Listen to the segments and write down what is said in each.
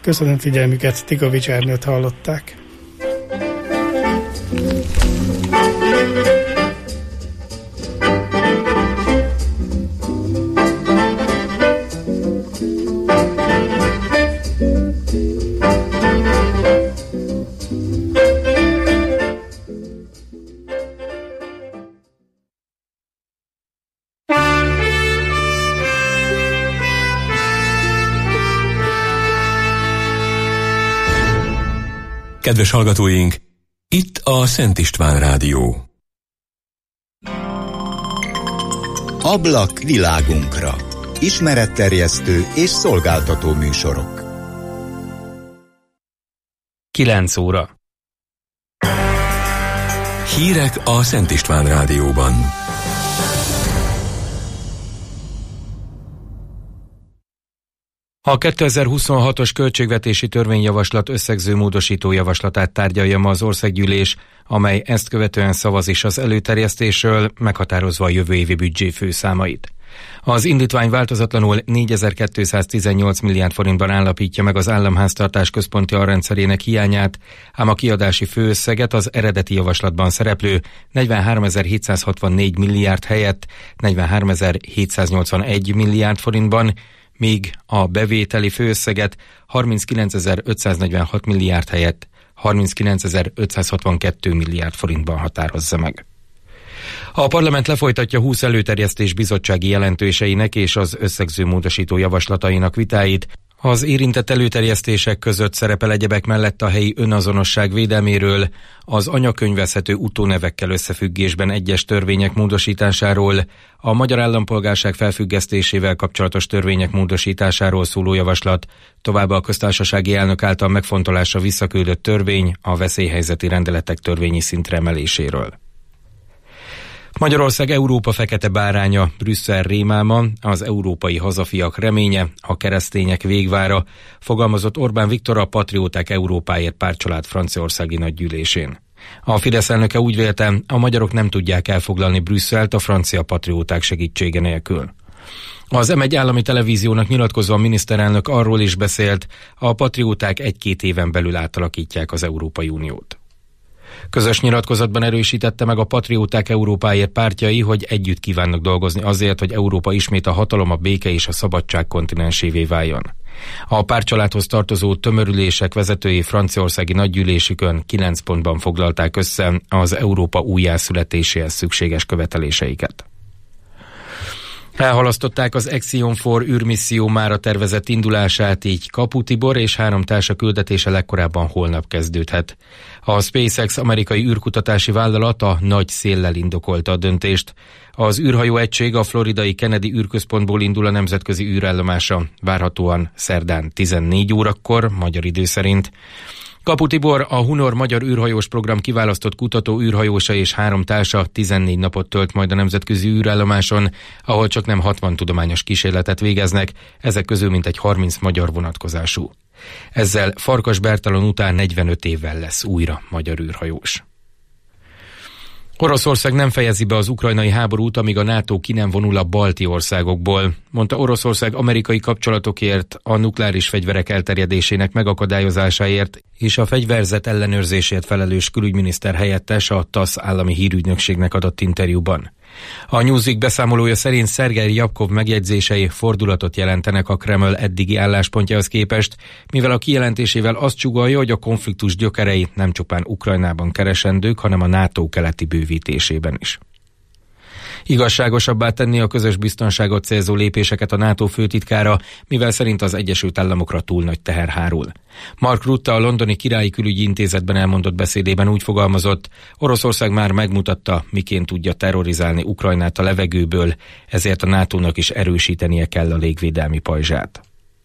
Köszönöm figyelmüket, Tikovics Ernőt hallották. Kedves hallgatóink, itt a Szent István Rádió. Ablak világunkra. Ismeretterjesztő és szolgáltató műsorok. 9 óra. Hírek a Szent István Rádióban. A 2026-os költségvetési törvényjavaslat összegző módosító javaslatát tárgyalja ma az országgyűlés, amely ezt követően szavaz is az előterjesztésről, meghatározva a jövő évi büdzsé főszámait. Az indítvány változatlanul 4218 milliárd forintban állapítja meg az államháztartás központi alrendszerének hiányát, ám a kiadási főösszeget az eredeti javaslatban szereplő 43.764 milliárd helyett 43.781 milliárd forintban, míg a bevételi főösszeget 39.546 milliárd helyett 39.562 milliárd forintban határozza meg. A parlament lefolytatja 20 előterjesztés bizottsági jelentőseinek és az összegző módosító javaslatainak vitáit. Az érintett előterjesztések között szerepel egyebek mellett a helyi önazonosság védelméről, az anyakönyvezhető utónevekkel összefüggésben egyes törvények módosításáról, a magyar állampolgárság felfüggesztésével kapcsolatos törvények módosításáról szóló javaslat, továbbá a köztársasági elnök által megfontolásra visszaküldött törvény a veszélyhelyzeti rendeletek törvényi szintre emeléséről. Magyarország Európa fekete báránya, Brüsszel rémálma, az európai hazafiak reménye, a keresztények végvára, fogalmazott Orbán Viktor a Patrióták Európáért pártcsalád franciaországi nagygyűlésén. A Fidesz elnöke úgy vélte, a magyarok nem tudják elfoglalni Brüsszelt a francia patrióták segítsége nélkül. Az M1 állami televíziónak nyilatkozó miniszterelnök arról is beszélt, a patrióták 1-2 éven belül átalakítják az Európai Uniót. Közös nyilatkozatban erősítette meg a Patrióták Európáért pártjai, hogy együtt kívánnak dolgozni azért, hogy Európa ismét a hatalom, a béke és a szabadság kontinensévé váljon. A pártcsaládhoz tartozó tömörülések vezetői franciaországi nagygyűlésükön 9 pontban foglalták össze az Európa újjászületéséhez szükséges követeléseiket. Elhalasztották az Axiom for űrmisszió mára tervezett indulását, így Kapu Tibor és 3 társa küldetése legkorábban holnap kezdődhet. A SpaceX amerikai űrkutatási vállalat a nagy széllel indokolta a döntést. Az űrhajó egység a floridai Kennedy űrközpontból indul a nemzetközi űrállomásra, várhatóan szerdán 14 órakor, magyar idő szerint. Kapu Tibor, a Hunor magyar űrhajós program kiválasztott kutató űrhajósa és 3 társa 14 napot tölt majd a nemzetközi űrállomáson, ahol csak nem 60 tudományos kísérletet végeznek, ezek közül mintegy 30 magyar vonatkozású. Ezzel Farkas Bertalan után 45 évvel lesz újra magyar űrhajós. Oroszország nem fejezi be az ukrajnai háborút, amíg a NATO ki nem vonul a balti országokból, mondta Oroszország amerikai kapcsolatokért, a nukleáris fegyverek elterjedésének megakadályozásáért és a fegyverzet ellenőrzésért felelős külügyminiszter helyettes a TASZ állami hírügynökségnek adott interjúban. A Newsweek beszámolója szerint Szergej Javkov megjegyzései fordulatot jelentenek a Kreml eddigi álláspontjához képest, mivel a kijelentésével azt sugallja, hogy a konfliktus gyökerei nem csupán Ukrajnában keresendők, hanem a NATO keleti bővítésében is. Igazságosabbá tenni a közös biztonságot célzó lépéseket a NATO főtitkára, mivel szerint az Egyesült Államokra túl nagy teher hárul. Mark Rutte a londoni Királyi Külügyi Intézetben elmondott beszédében úgy fogalmazott, Oroszország már megmutatta, miként tudja terrorizálni Ukrajnát a levegőből, ezért a NATO-nak is erősítenie kell a légvédelmi pajzsát.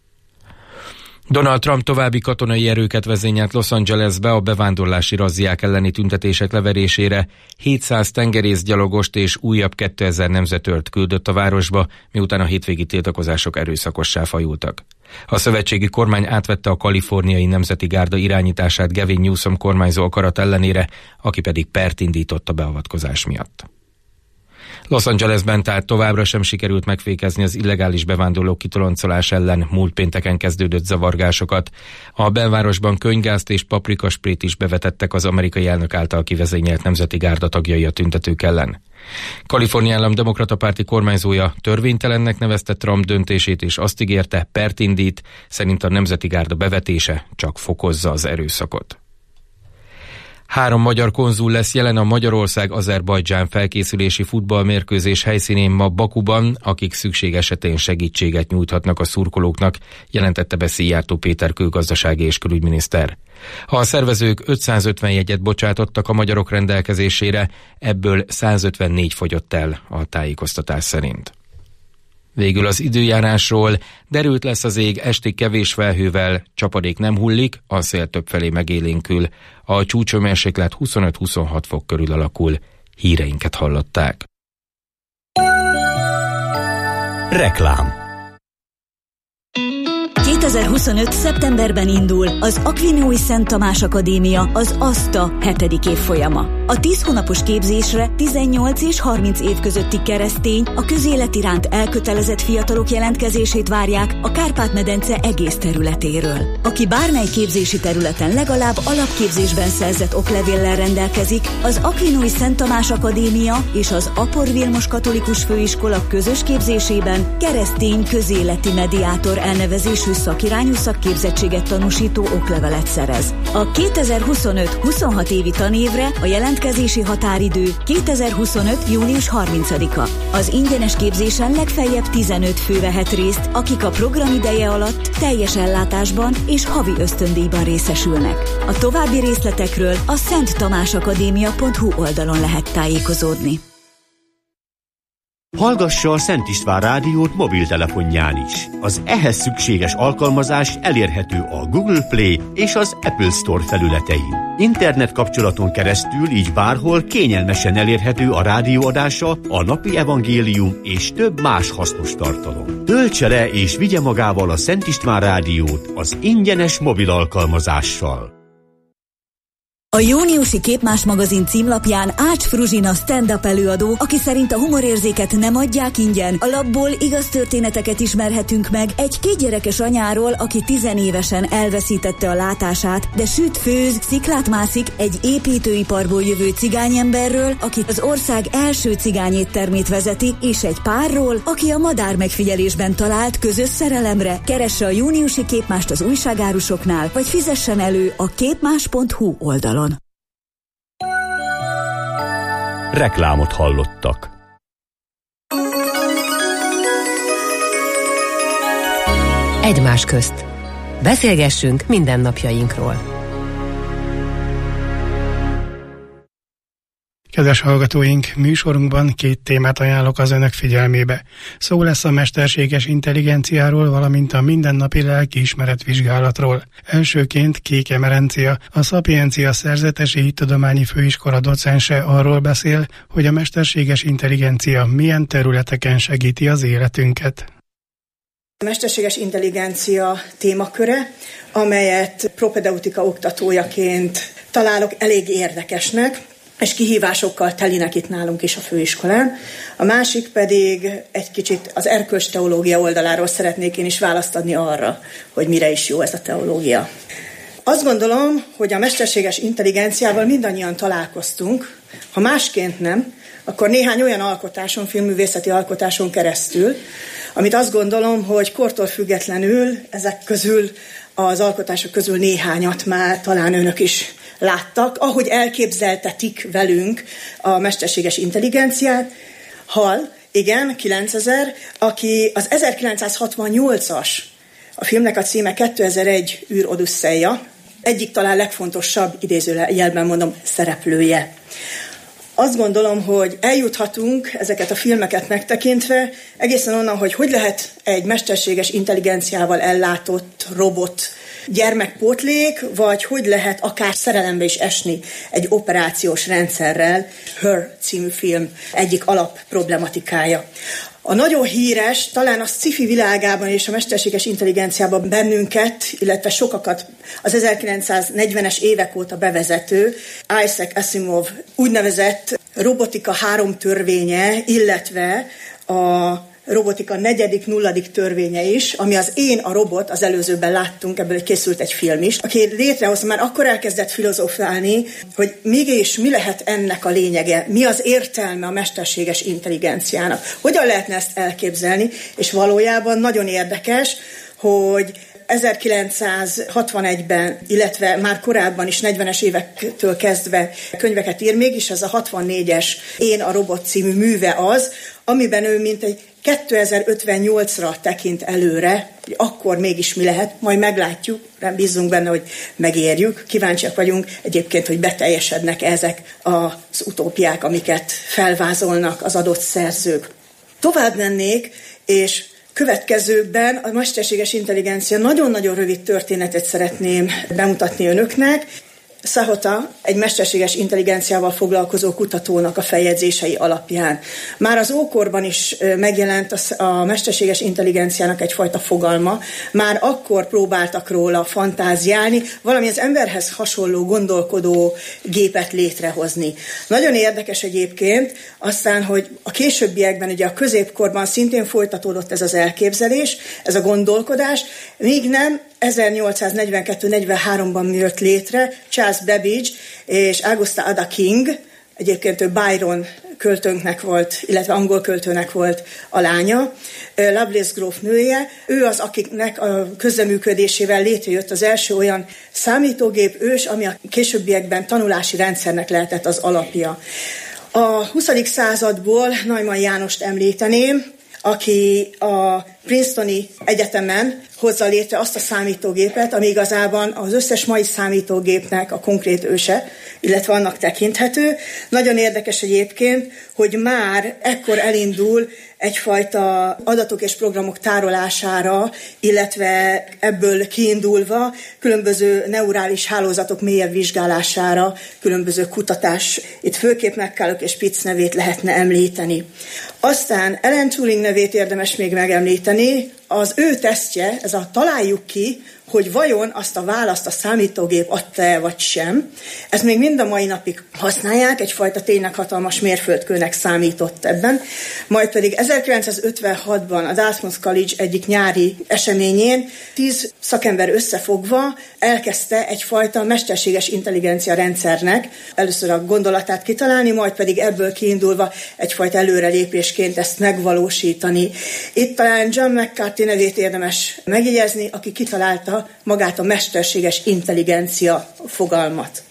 Donald Trump további katonai erőket vezényelt Los Angelesbe a bevándorlási razziák elleni tüntetések leverésére, 700 tengerészgyalogost és újabb 2000 nemzetőrt küldött a városba, miután a hétvégi tiltakozások erőszakossá fajultak. A szövetségi kormány átvette a kaliforniai nemzeti gárda irányítását Gavin Newsom kormányzó akarat ellenére, aki pedig pert indított a beavatkozás miatt. Los Angelesben tehát továbbra sem sikerült megfékezni az illegális bevándorlók kitoloncolás ellen múlt pénteken kezdődött zavargásokat. A belvárosban könyvgázt és paprikasprét is bevetettek az amerikai elnök által kivezényelt nemzeti gárda tagjai a tüntetők ellen. Kalifornia állam demokrata párti kormányzója törvénytelennek nevezte Trump döntését, és azt ígérte, pert indít, szerint a nemzeti gárda bevetése csak fokozza az erőszakot. 3 magyar konzul lesz jelen a Magyarország-Azerbajdzsán felkészülési futballmérkőzés helyszínén ma Bakuban, akik szükség esetén segítséget nyújthatnak a szurkolóknak, jelentette be Szijjártó Péter külgazdasági és külügyminiszter. A szervezők 550 jegyet bocsátottak a magyarok rendelkezésére, ebből 154 fogyott el a tájékoztatás szerint. Végül az időjárásról: derült lesz az ég, esti kevés felhővel, csapadék nem hullik, a szél többfelé megélénkül, a csúcshőmérséklet 25-26 fok körül alakul. Híreinket hallották. Reklám. 2025. szeptemberben indul az Aquinói Szent Tamás Akadémia, az ASTA 7. évfolyama. A 10 hónapos képzésre 18 és 30 év közötti keresztény, a közélet iránt elkötelezett fiatalok jelentkezését várják a Kárpát-medence egész területéről. Aki bármely képzési területen legalább alapképzésben szerzett oklevéllel rendelkezik, az Aquinói Szent Tamás Akadémia és az Apor Vilmos Katolikus Főiskola közös képzésében keresztény közéleti mediátor elnevezésű szakirányú szakképzettséget tanúsító oklevelet szerez. A 2025-26 évi tanévre a jelentkezési határidő 2025. június 30-a. Az ingyenes képzésen legfeljebb 15 fő vehet részt, akik a program ideje alatt teljes ellátásban és havi ösztöndíjban részesülnek. A további részletekről a szenttamásakadémia.hu oldalon lehet tájékozódni. Hallgassa a Szent István Rádiót mobiltelefonján is. Az ehhez szükséges alkalmazás elérhető a Google Play és az Apple Store felületein. Internet kapcsolaton keresztül így bárhol kényelmesen elérhető a rádióadása, a napi evangélium és több más hasznos tartalom. Töltse le és vigye magával a Szent István Rádiót az ingyenes mobil alkalmazással. A júniusi Képmás magazin címlapján Ács Fruzsina stand-up előadó, aki szerint a humorérzéket nem adják ingyen. A lapból igaz történeteket ismerhetünk meg egy 2 gyerekes anyáról, aki 10 évesen elveszítette a látását, de süt, főz, sziklát mászik, egy építőiparból jövő cigányemberről, aki az ország első cigányéttermét vezeti, és egy párról, aki a madár megfigyelésben talált közös szerelemre. Keresse a júniusi Képmást az újságárusoknál, vagy fizessen elő a képmás.hu oldalon. Reklámot hallottak. Egymás közt. Beszélgessünk mindennapjainkról. Kedves hallgatóink, műsorunkban 2 témát ajánlok az önök figyelmébe. Szó lesz a mesterséges intelligenciáról, valamint a mindennapi lelkiismeretvizsgálatról. Elsőként Kék Emerencia, a Szapiencia Szerzetesi Hittudományi Főiskola docense arról beszél, hogy a mesterséges intelligencia milyen területeken segíti az életünket. A mesterséges intelligencia témaköre, amelyet propedeutika oktatójaként találok elég érdekesnek, és kihívásokkal telinek itt nálunk is a főiskolán. A másik pedig egy kicsit az erkölcsteológia oldaláról szeretnék én is választ adni arra, hogy mire is jó ez a teológia. Azt gondolom, hogy a mesterséges intelligenciával mindannyian találkoztunk, ha másként nem, akkor néhány olyan alkotáson, filmművészeti alkotáson keresztül, amit azt gondolom, hogy kortól függetlenül ezek közül, az alkotások közül néhányat már talán önök is láttak, ahogy elképzeltetik velünk a mesterséges intelligenciát. Hall, igen, 9000, aki az 1968-as, a filmnek a címe 2001 űr Odüsszeja, egyik talán legfontosabb, idézőjelben mondom, szereplője. Azt gondolom, hogy eljuthatunk ezeket a filmeket megtekintve egészen onnan, hogy lehet egy mesterséges intelligenciával ellátott robot gyermekpótlék, vagy hogy lehet akár szerelembe is esni egy operációs rendszerrel. Her című film egyik alapproblematikája. A nagyon híres, talán a sci-fi világában és a mesterséges intelligenciában bennünket, illetve sokakat az 1940-es évek óta bevezető Isaac Asimov úgynevezett robotika 3 törvénye, illetve a robotika 4., 0. törvénye is, ami az Én a robot, az előzőben láttunk, ebből készült egy film is, aki létrehozta, már akkor elkezdett filozofálni, hogy mégis mi lehet ennek a lényege, mi az értelme a mesterséges intelligenciának, hogyan lehetne ezt elképzelni, és valójában nagyon érdekes, hogy 1961-ben, illetve már korábban is, 40-es évektől kezdve könyveket ír, mégis ez a 64-es Én a robot című műve az, amiben ő mintegy 2058-ra tekint előre, hogy akkor mégis mi lehet, majd meglátjuk, nem bízunk benne, hogy megérjük, kíváncsiak vagyunk egyébként, hogy beteljesednek ezek az utópiák, amiket felvázolnak az adott szerzők. Tovább mennék, és következőkben a mesterséges intelligencia nagyon-nagyon rövid történetet szeretném bemutatni önöknek. Sahota egy mesterséges intelligenciával foglalkozó kutatónak a feljegyzései alapján. Már az ókorban is megjelent a mesterséges intelligenciának egyfajta fogalma, már akkor próbáltak róla fantáziálni, valami az emberhez hasonló gondolkodó gépet létrehozni. Nagyon érdekes egyébként aztán, hogy a későbbiekben, ugye a középkorban szintén folytatódott ez az elképzelés, ez a gondolkodás, míg nem 1842-43-ban jött létre Charles Babbage és Augusta Ada King, egyébként ő Byron költőnknek volt, illetve angol költőnek volt a lánya, Lovelace grófnője. Ő az, akiknek a közreműködésével létrejött az első olyan számítógép ős, ami a későbbiekben tanulási rendszernek lehetett az alapja. A 20. századból Neumann Jánost említeném, aki a Princetoni Egyetemen hozza létre azt a számítógépet, ami igazában az összes mai számítógépnek a konkrét őse, illetve annak tekinthető. Nagyon érdekes egyébként, hogy már ekkor elindul egyfajta adatok és programok tárolására, illetve ebből kiindulva különböző neurális hálózatok mélyebb vizsgálására, különböző kutatás. Itt főképp McCulloch és Pitts nevét lehetne említeni. Aztán Alan Turing nevét érdemes még megemlíteni. Az ő tesztje, ez a találjuk ki, hogy vajon azt a választ a számítógép adta-e vagy sem. Ezt még mind a mai napig használják, egyfajta tényleg hatalmas mérföldkőnek számított ebben. Majd pedig 1956-ban a Dartmouth College egyik nyári eseményén 10 szakember összefogva elkezdte egyfajta mesterséges intelligencia rendszernek először a gondolatát kitalálni, majd pedig ebből kiindulva egyfajta előrelépésként ezt megvalósítani. Itt talán John McCarthy nevét érdemes megjegyezni, aki kitalálta magát a mesterséges intelligencia fogalmat.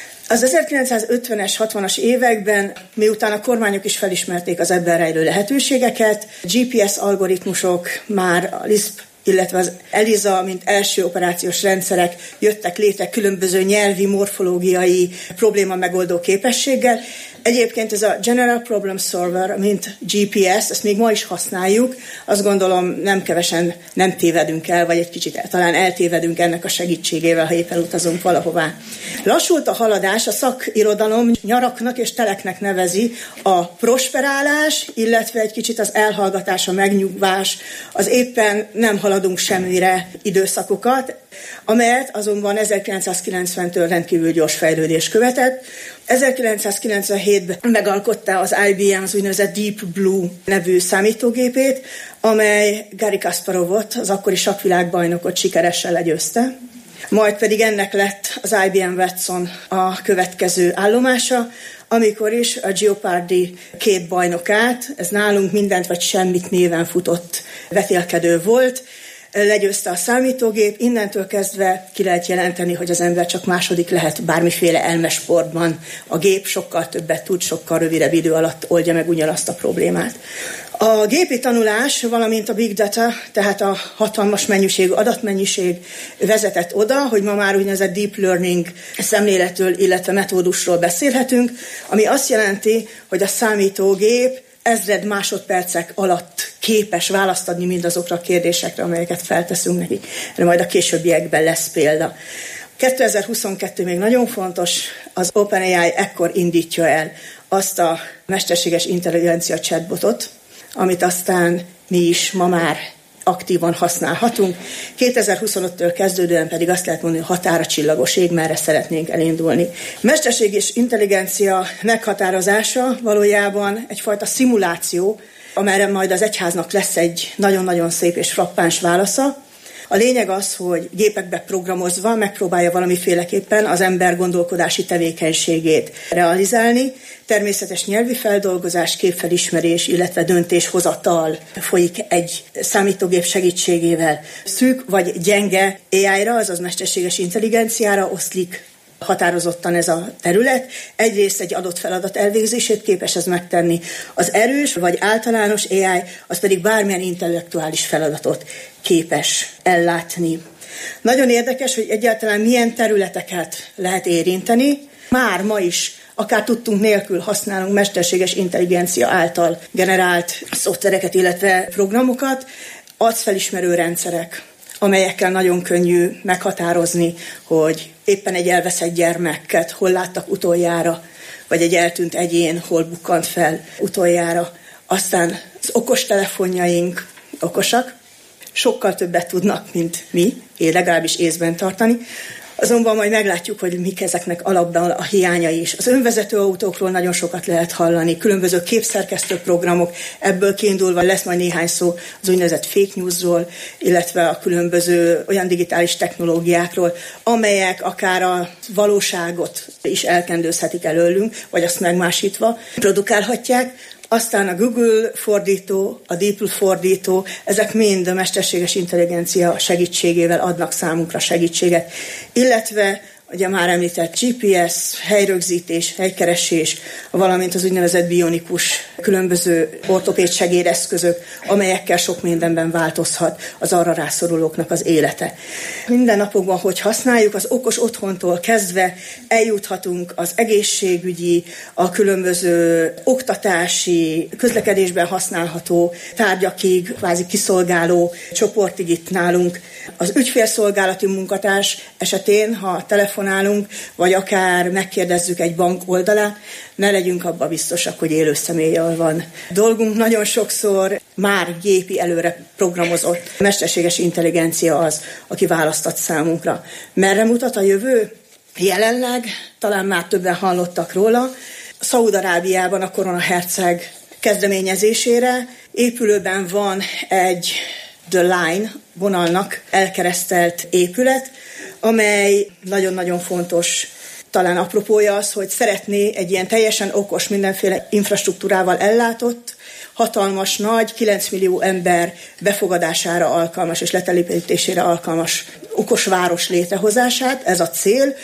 Az 1950-es, 60-as években, miután a kormányok is felismerték az ebben rejlő lehetőségeket, GPS algoritmusok, már a Lisp, illetve az ELIZA, mint első operációs rendszerek jöttek létre különböző nyelvi, morfológiai probléma megoldó képességgel. Egyébként ez a General Problem Solver, mint GPS, ezt még ma is használjuk. Azt gondolom, nem kevesen nem tévedünk el, vagy egy kicsit talán eltévedünk ennek a segítségével, ha éppen utazunk valahová. Lassult a haladás, a szakirodalom nyaraknak és teleknek nevezi a prosperálás, illetve egy kicsit az elhallgatás, a megnyugvás, az éppen nem haladunk semmire időszakokat, amelyet azonban 1990-től rendkívül gyors fejlődés követett. 1997-ben megalkotta az IBM az úgynevezett Deep Blue nevű számítógépét, amely Garry Kasparovot, az akkori sakkvilágbajnokot sikeresen legyőzte. Majd pedig ennek lett az IBM Watson a következő állomása, amikor is a Jeopardy 2 bajnokát, ez nálunk mindent vagy semmit néven futott vetélkedő volt, legyőzte a számítógép, innentől kezdve ki lehet jelenteni, hogy az ember csak második lehet bármiféle elmesportban. A gép sokkal többet tud, sokkal rövidebb idő alatt oldja meg ugyanazt a problémát. A gépi tanulás, valamint a big data, tehát a hatalmas mennyiségű adatmennyiség vezetett oda, hogy ma már úgynevezett deep learning szemléletről, illetve metódusról beszélhetünk, ami azt jelenti, hogy a számítógép ezred másodpercek alatt képes választ adni mindazokra a kérdésekre, amelyeket felteszünk neki. De majd a későbbiekben lesz példa. 2022 még nagyon fontos, az OpenAI ekkor indítja el azt a mesterséges intelligencia chatbotot, amit aztán mi is ma már aktívan használhatunk. 2025-től kezdődően pedig azt lehet mondani, hogy határa csillagos ég, merre szeretnénk elindulni. Mesterséges intelligencia meghatározása valójában egyfajta szimuláció, amelyre majd az egyháznak lesz egy nagyon-nagyon szép és frappáns válasza. A lényeg az, hogy gépekbe programozva megpróbálja valamiféleképpen az ember gondolkodási tevékenységét realizálni. Természetes nyelvi feldolgozás, képfelismerés, illetve döntéshozatal folyik egy számítógép segítségével. Szűk vagy gyenge AI-ra, azaz mesterséges intelligenciára oszlik határozottan ez a terület. Egyrészt egy adott feladat elvégzését képes ez megtenni. Az erős vagy általános AI, az pedig bármilyen intellektuális feladatot képes ellátni. Nagyon érdekes, hogy egyáltalán milyen területeket lehet érinteni. Már ma is, akár tudtunk nélkül használunk mesterséges intelligencia által generált szoftvereket, illetve programokat, arcfelismerő rendszerek, amelyekkel nagyon könnyű meghatározni, hogy éppen egy elveszett gyermeket hol láttak utoljára, vagy egy eltűnt egyén hol bukkant fel utoljára. Aztán az okostelefonjaink okosak, sokkal többet tudnak, mint mi, legalábbis észben tartani. Azonban majd meglátjuk, hogy mik ezeknek alapban a hiányai is. Az önvezető autókról nagyon sokat lehet hallani, különböző képszerkesztő programok, ebből kiindulva lesz majd néhány szó az úgynevezett fake newsról, illetve a különböző olyan digitális technológiákról, amelyek akár a valóságot is elkendőzhetik előlünk, vagy azt megmásítva produkálhatják. Aztán a Google fordító, a DeepL fordító, ezek mind a mesterséges intelligencia segítségével adnak számunkra segítséget, illetve ugye már említett GPS, helyrögzítés, helykeresés, valamint az úgynevezett bionikus különböző ortopéd segédeszközök, amelyekkel sok mindenben változhat az arra rászorulóknak az élete. Minden napokban, hogy használjuk, az okos otthontól kezdve eljuthatunk az egészségügyi, a különböző oktatási, közlekedésben használható tárgyakig, kvázi kiszolgáló csoportig itt nálunk. Az ügyfélszolgálati munkatárs esetén, ha telefonálunk, vagy akár megkérdezzük egy bank oldalát, ne legyünk abban biztosak, hogy élő személlyel van dolgunk. Nagyon sokszor már gépi előre programozott mesterséges intelligencia az, aki választat számunkra. Merre mutat a jövő? Jelenleg talán már többen hallottak róla. Szaúd-Arábiában a koronaherceg kezdeményezésére épülőben van egy The Line vonalnak elkeresztelt épület, amely nagyon-nagyon fontos. Talán apropója az, hogy szeretné egy ilyen teljesen okos, mindenféle infrastruktúrával ellátott, hatalmas, nagy, 9 millió ember befogadására alkalmas és letelepítésére alkalmas okos város létrehozását, ez a cél.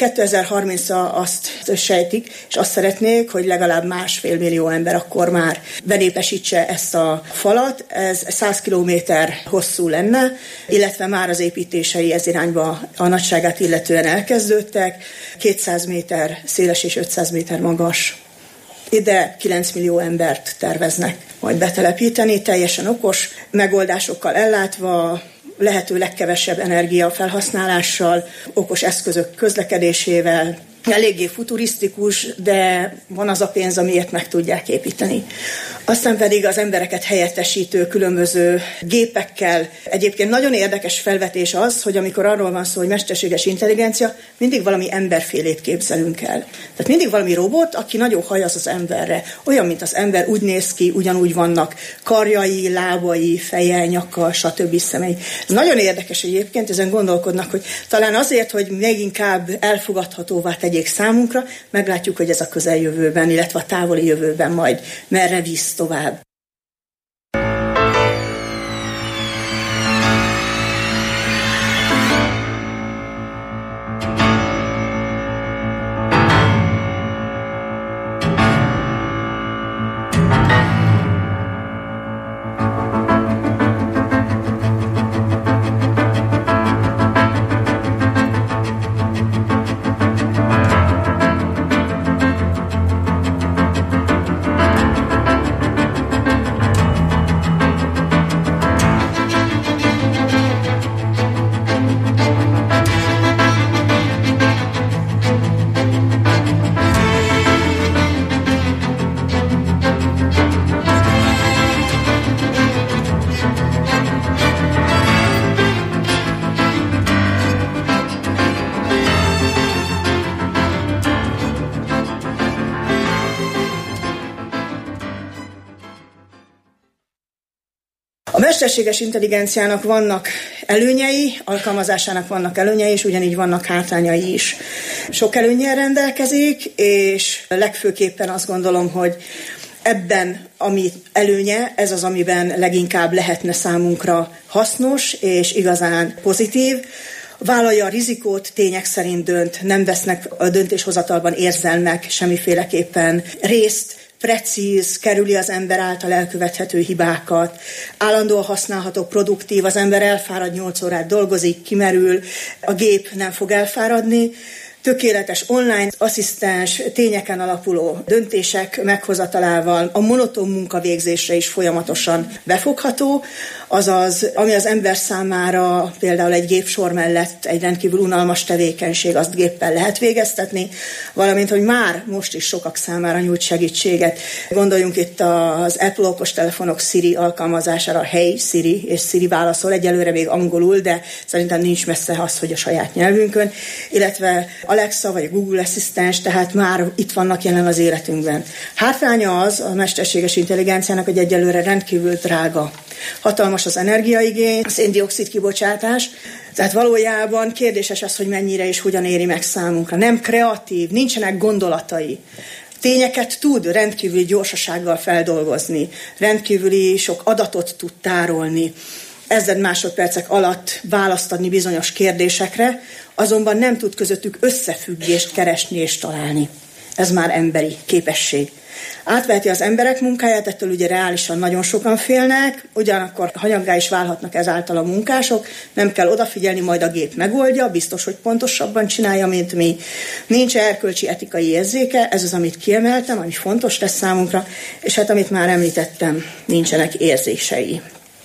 2030-ra azt sejtik, és azt szeretnék, hogy legalább 1,5 millió ember akkor már benépesítse ezt a falat. Ez 100 kilométer hosszú lenne, illetve már az építései ez irányba a nagyságát illetően elkezdődtek. 200 méter széles és 500 méter magas. Ide 9 millió embert terveznek majd betelepíteni, teljesen okos megoldásokkal ellátva, lehető legkevesebb energiafelhasználással, okos eszközök közlekedésével, eléggé futurisztikus, de van az a pénz, amiért meg tudják építeni. Aztán pedig az embereket helyettesítő különböző gépekkel. Egyébként nagyon érdekes felvetés az, hogy amikor arról van szó, hogy mesterséges intelligencia, mindig valami emberfélét képzelünk el. Tehát mindig valami robot, aki nagyon hajaz az emberre. Olyan, mint az ember, úgy néz ki, ugyanúgy vannak karjai, lábai, feje, nyaka, stb. Szemei. Ez nagyon érdekes egyébként, ezen gondolkodnak, hogy talán azért, hogy még inkább elfogadhatóvá tegyék számunkra, meglátjuk, hogy ez a közeljövőben, illetve a távoli jövőben majd merre visz tovább. mesterséges intelligenciának vannak előnyei, alkalmazásának vannak előnyei, és ugyanígy vannak hátrányai is. Sok előnnyel rendelkezik, és legfőképpen azt gondolom, hogy ebben, ami előnye, ez az, amiben leginkább lehetne számunkra hasznos és igazán pozitív. Vállalja a rizikót, tények szerint dönt, nem vesznek a döntéshozatalban érzelmek semmiféleképpen részt, precíz, kerüli az ember által elkövethető hibákat, állandóan használható, produktív, az ember elfárad, 8 órát dolgozik, kimerül, a gép nem fog elfáradni, tökéletes online asszisztens, tényeken alapuló döntések meghozatalával, a monoton munkavégzésre is folyamatosan befogható, azaz, ami az ember számára például egy gépsor mellett egy rendkívül unalmas tevékenység, azt géppel lehet végeztetni, valamint, hogy már most is sokak számára nyújt segítséget. Gondoljunk itt az Apple okostelefonok Siri alkalmazására, Hey Siri, és Siri válaszol, egyelőre még angolul, de szerintem nincs messze az, hogy a saját nyelvünkön, illetve Alexa vagy a Google asszisztens, tehát már itt vannak jelen az életünkben. Hátránya az a mesterséges intelligenciának, hogy egyelőre rendkívül drága. Hatalmas az energiaigény, a széndioxid kibocsátás, tehát valójában kérdéses az, hogy mennyire és hogyan éri meg számunkra. Nem kreatív, nincsenek gondolatai. Tényeket tud rendkívüli gyorsasággal feldolgozni, rendkívüli sok adatot tud tárolni, ezred másodpercek alatt választ adni bizonyos kérdésekre, azonban nem tud közöttük összefüggést keresni és találni. Ez már emberi képesség. Átveheti az emberek munkáját, ettől ugye reálisan nagyon sokan félnek, ugyanakkor hanyaggá is válhatnak ezáltal a munkások, nem kell odafigyelni, majd a gép megoldja, biztos, hogy pontosabban csinálja, mint mi. Nincs erkölcsi etikai érzéke, ez az, amit kiemeltem, ami fontos lesz számunkra, és hát amit már említettem, nincsenek érzései.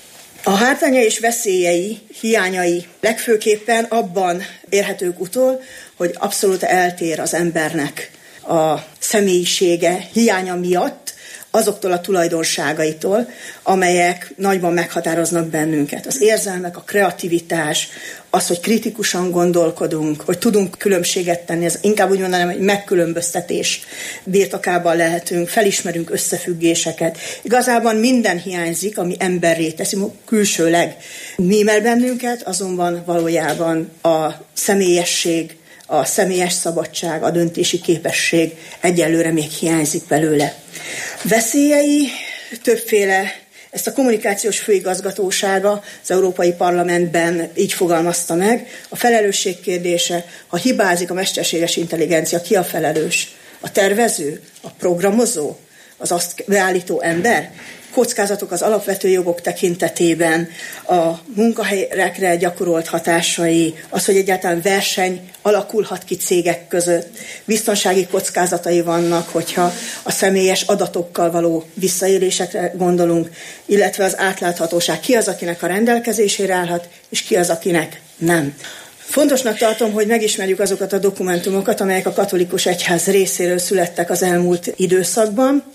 A hátrányai és veszélyei, hiányai legfőképpen abban érhetők utol, hogy abszolút eltér az embernek a személyisége hiánya miatt azoktól a tulajdonságaitól, amelyek nagyban meghatároznak bennünket. Az érzelmek, a kreativitás, az, hogy kritikusan gondolkodunk, hogy tudunk különbséget tenni, ez inkább úgy mondanám, hogy megkülönböztetés birtokában lehetünk, felismerünk összefüggéseket. Igazában minden hiányzik, ami emberré teszi, külsőleg mímel bennünket, azonban valójában a személyesség, a személyes szabadság, a döntési képesség egyelőre még hiányzik belőle. Veszélyei többféle, ezt a kommunikációs főigazgatósága az Európai Parlamentben így fogalmazta meg. A felelősség kérdése, ha hibázik a mesterséges intelligencia, ki a felelős? A tervező? A programozó? Az azt beállító ember? Kockázatok az alapvető jogok tekintetében, a munkahelyekre gyakorolt hatásai, az, hogy egyáltalán verseny alakulhat ki cégek között, biztonsági kockázatai vannak, hogyha a személyes adatokkal való visszaélésekre gondolunk, illetve az átláthatóság, ki az, akinek a rendelkezésére állhat, és ki az, akinek nem. Fontosnak tartom, hogy megismerjük azokat a dokumentumokat, amelyek a katolikus egyház részéről születtek az elmúlt időszakban.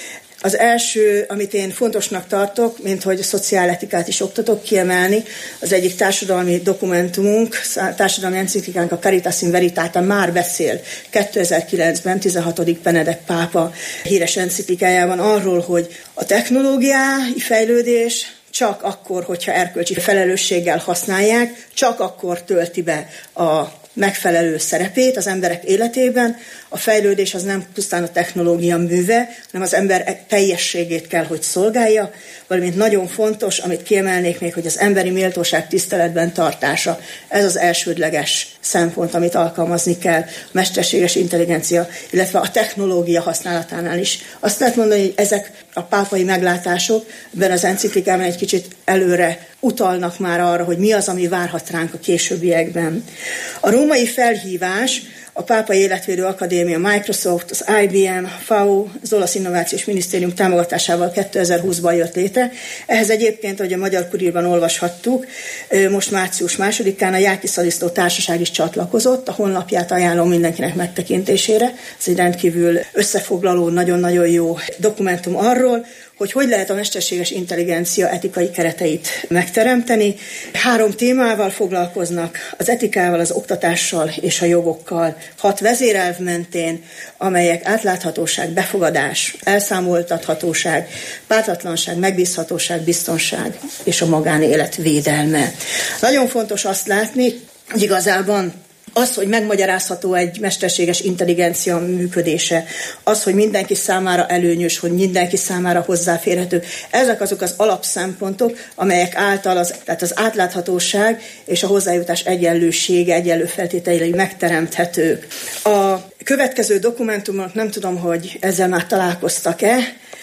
Az első, amit én fontosnak tartok, mint hogy szociáletikát is oktatok kiemelni, az egyik társadalmi dokumentumunk, társadalmi enciklikánk, a Caritas in Veritate már beszél 2009-ben 16. Benedek pápa híres enciklikájában arról, hogy a technológiai fejlődés csak akkor, hogyha erkölcsi felelősséggel használják, csak akkor tölti be a megfelelő szerepét az emberek életében. A fejlődés az nem pusztán a technológia műve, hanem az ember teljességét kell, hogy szolgálja, valamint nagyon fontos, amit kiemelnék még, hogy az emberi méltóság tiszteletben tartása. Ez az elsődleges szempont, amit alkalmazni kell a mesterséges intelligencia, illetve a technológia használatánál is. Azt lehet mondani, hogy ezek a pápai meglátások ebben az enciklikában egy kicsit előre utalnak már arra, hogy mi az, ami várhat ránk a későbbiekben. A római felhívás, a Pápai Életvédő Akadémia, Microsoft, az IBM, FAO, az Olasz Innovációs Minisztérium támogatásával 2020-ban jött létre. Ehhez egyébként, ahogy a Magyar Kurírban olvashattuk, most március 2-án a Jáki Szalisztó Társaság is csatlakozott, a honlapját ajánlom mindenkinek megtekintésére. Ez egy rendkívül összefoglaló, nagyon-nagyon jó dokumentum arról, hogy lehet a mesterséges intelligencia etikai kereteit megteremteni. 3 témával foglalkoznak, az etikával, az oktatással és a jogokkal. 6 vezérelv mentén, amelyek átláthatóság, befogadás, elszámoltathatóság, pártatlanság, megbízhatóság, biztonság és a magánélet védelme. Nagyon fontos azt látni, hogy igazában az, hogy megmagyarázható egy mesterséges intelligencia működése, az, hogy mindenki számára előnyös, hogy mindenki számára hozzáférhető, ezek azok az alapszempontok, amelyek által tehát az átláthatóság és a hozzájutás egyenlősége, egyenlő feltételei megteremthetők. A következő dokumentumok, nem tudom, hogy ezzel már találkoztak-e,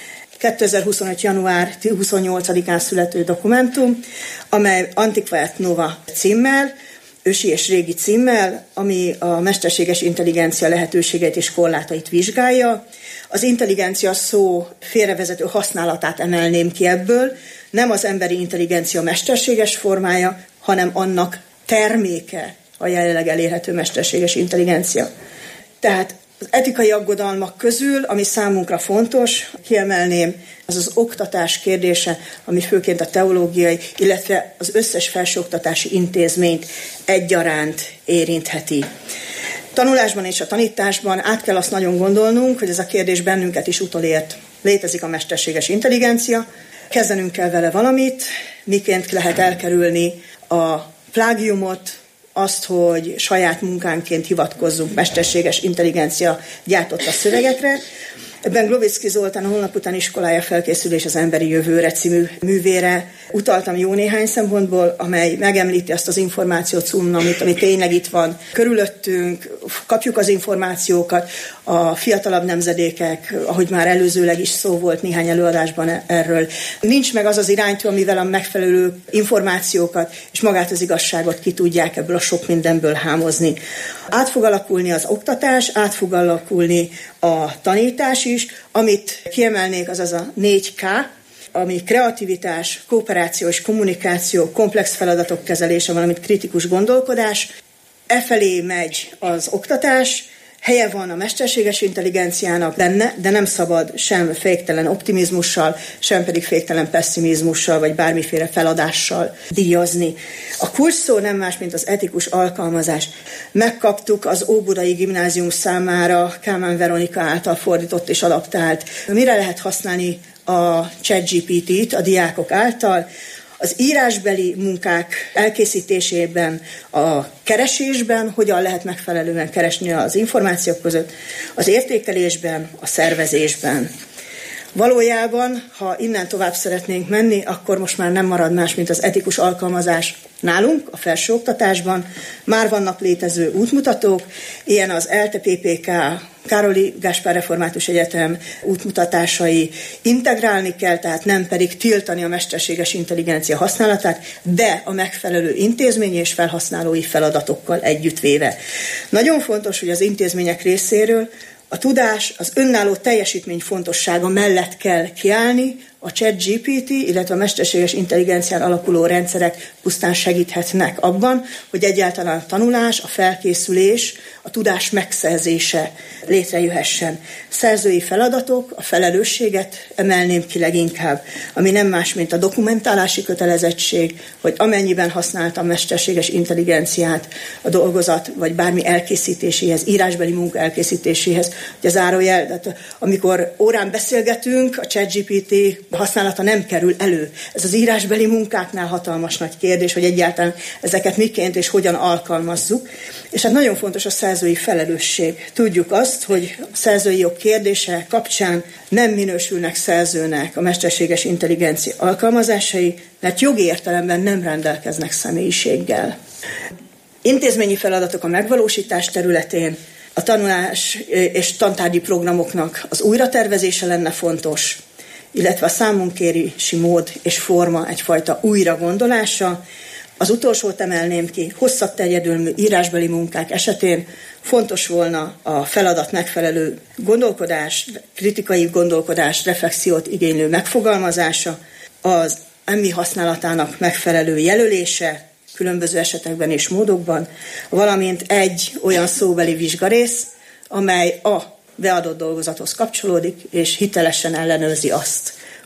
2025. január 28-án születő dokumentum, amely Antiqua Nova címmel, ősi és régi címmel, ami a mesterséges intelligencia lehetőségeit és korlátait vizsgálja. Az intelligencia szó félrevezető használatát emelném ki ebből, nem az emberi intelligencia mesterséges formája, hanem annak terméke a jelenleg elérhető mesterséges intelligencia. Tehát az etikai aggodalmak közül, ami számunkra fontos, kiemelném, az az oktatás kérdése, ami főként a teológiai, illetve az összes felsőoktatási intézményt egyaránt érintheti. Tanulásban és a tanításban át kell azt nagyon gondolnunk, hogy ez a kérdés bennünket is utolért. Létezik a mesterséges intelligencia, kezdenünk kell vele valamit, miként lehet elkerülni a plágiumot, azt, hogy saját munkánként hivatkozzunk mesterséges intelligencia gyártotta szövegekre. Ebben Glovicki Zoltán a Holnap után iskolája felkészülés az emberi jövőre című művére utaltam jó néhány szempontból, amely megemlíti azt az információ cunamit, ami tényleg itt van körülöttünk, kapjuk az információkat, a fiatalabb nemzedékek, ahogy már előzőleg is szó volt néhány előadásban erről. Nincs meg az az iránytű, amivel a megfelelő információkat és magát az igazságot ki tudják ebből a sok mindenből hámozni. Át fog alakulni az oktatás, át fog alakulni a tanítás is, amit kiemelnék, az a 4K, ami kreativitás, kooperáció és kommunikáció, komplex feladatok kezelése, valamint kritikus gondolkodás. Efelé megy az oktatás, helye van a mesterséges intelligenciának benne, de nem szabad sem féktelen optimizmussal, sem pedig féktelen pessimizmussal, vagy bármiféle feladással díjazni. A kulcs szó nem más, mint az etikus alkalmazás. Megkaptuk az Óbudai Gimnázium számára Kálmán Veronika által fordított és adaptált. Mire lehet használni a ChatGPT-t a diákok által? Az írásbeli munkák elkészítésében, a keresésben, hogyan lehet megfelelően keresni az információk között, az értékelésben, a szervezésben. Valójában, ha innen tovább szeretnénk menni, akkor most már nem marad más, mint az etikus alkalmazás nálunk, a felsőoktatásban. Már vannak létező útmutatók, ilyen az ELTE PPK, Károli Gáspár Református Egyetem útmutatásai. Integrálni kell, tehát nem pedig tiltani a mesterséges intelligencia használatát, de a megfelelő intézményi és felhasználói feladatokkal együttvéve. Nagyon fontos, hogy az intézmények részéről a tudás, az önálló teljesítmény fontossága mellett kell kiállni, a ChatGPT, illetve a mesterséges intelligencián alakuló rendszerek pusztán segíthetnek abban, hogy egyáltalán a tanulás, a felkészülés, a tudás megszerzése létrejöhessen. Szerzői feladatok, a felelősséget emelném ki leginkább, ami nem más, mint a dokumentálási kötelezettség, hogy amennyiben használtam mesterséges intelligenciát a dolgozat, vagy bármi elkészítéséhez, írásbeli munka elkészítéséhez, hogy az zárójel, tehát amikor órán beszélgetünk, a ChatGPT használata nem kerül elő. Ez az írásbeli munkáknál hatalmas nagy kérdés, hogy egyáltalán ezeket miként és hogyan alkalmazzuk. És hát nagyon fontos a szerzői felelősség. Tudjuk azt, hogy a szerzői jog kérdése kapcsán nem minősülnek szerzőnek a mesterséges intelligencia alkalmazásai, mert jogi értelemben nem rendelkeznek személyiséggel. Intézményi feladatok a megvalósítás területén, a tanulás és tantárgyi programoknak az újratervezése lenne fontos, illetve a számunkérési mód és forma egyfajta újragondolása. Az utolsót emelném ki, hosszabb terjedelmű írásbeli munkák esetén fontos volna a feladat megfelelő gondolkodás, kritikai gondolkodás, reflexiót igénylő megfogalmazása, az emmi használatának megfelelő jelölése, különböző esetekben és módokban, valamint egy olyan szóbeli vizsgarész, amely a beadott dolgozathoz kapcsolódik, és hitelesen ellenőrzi azt,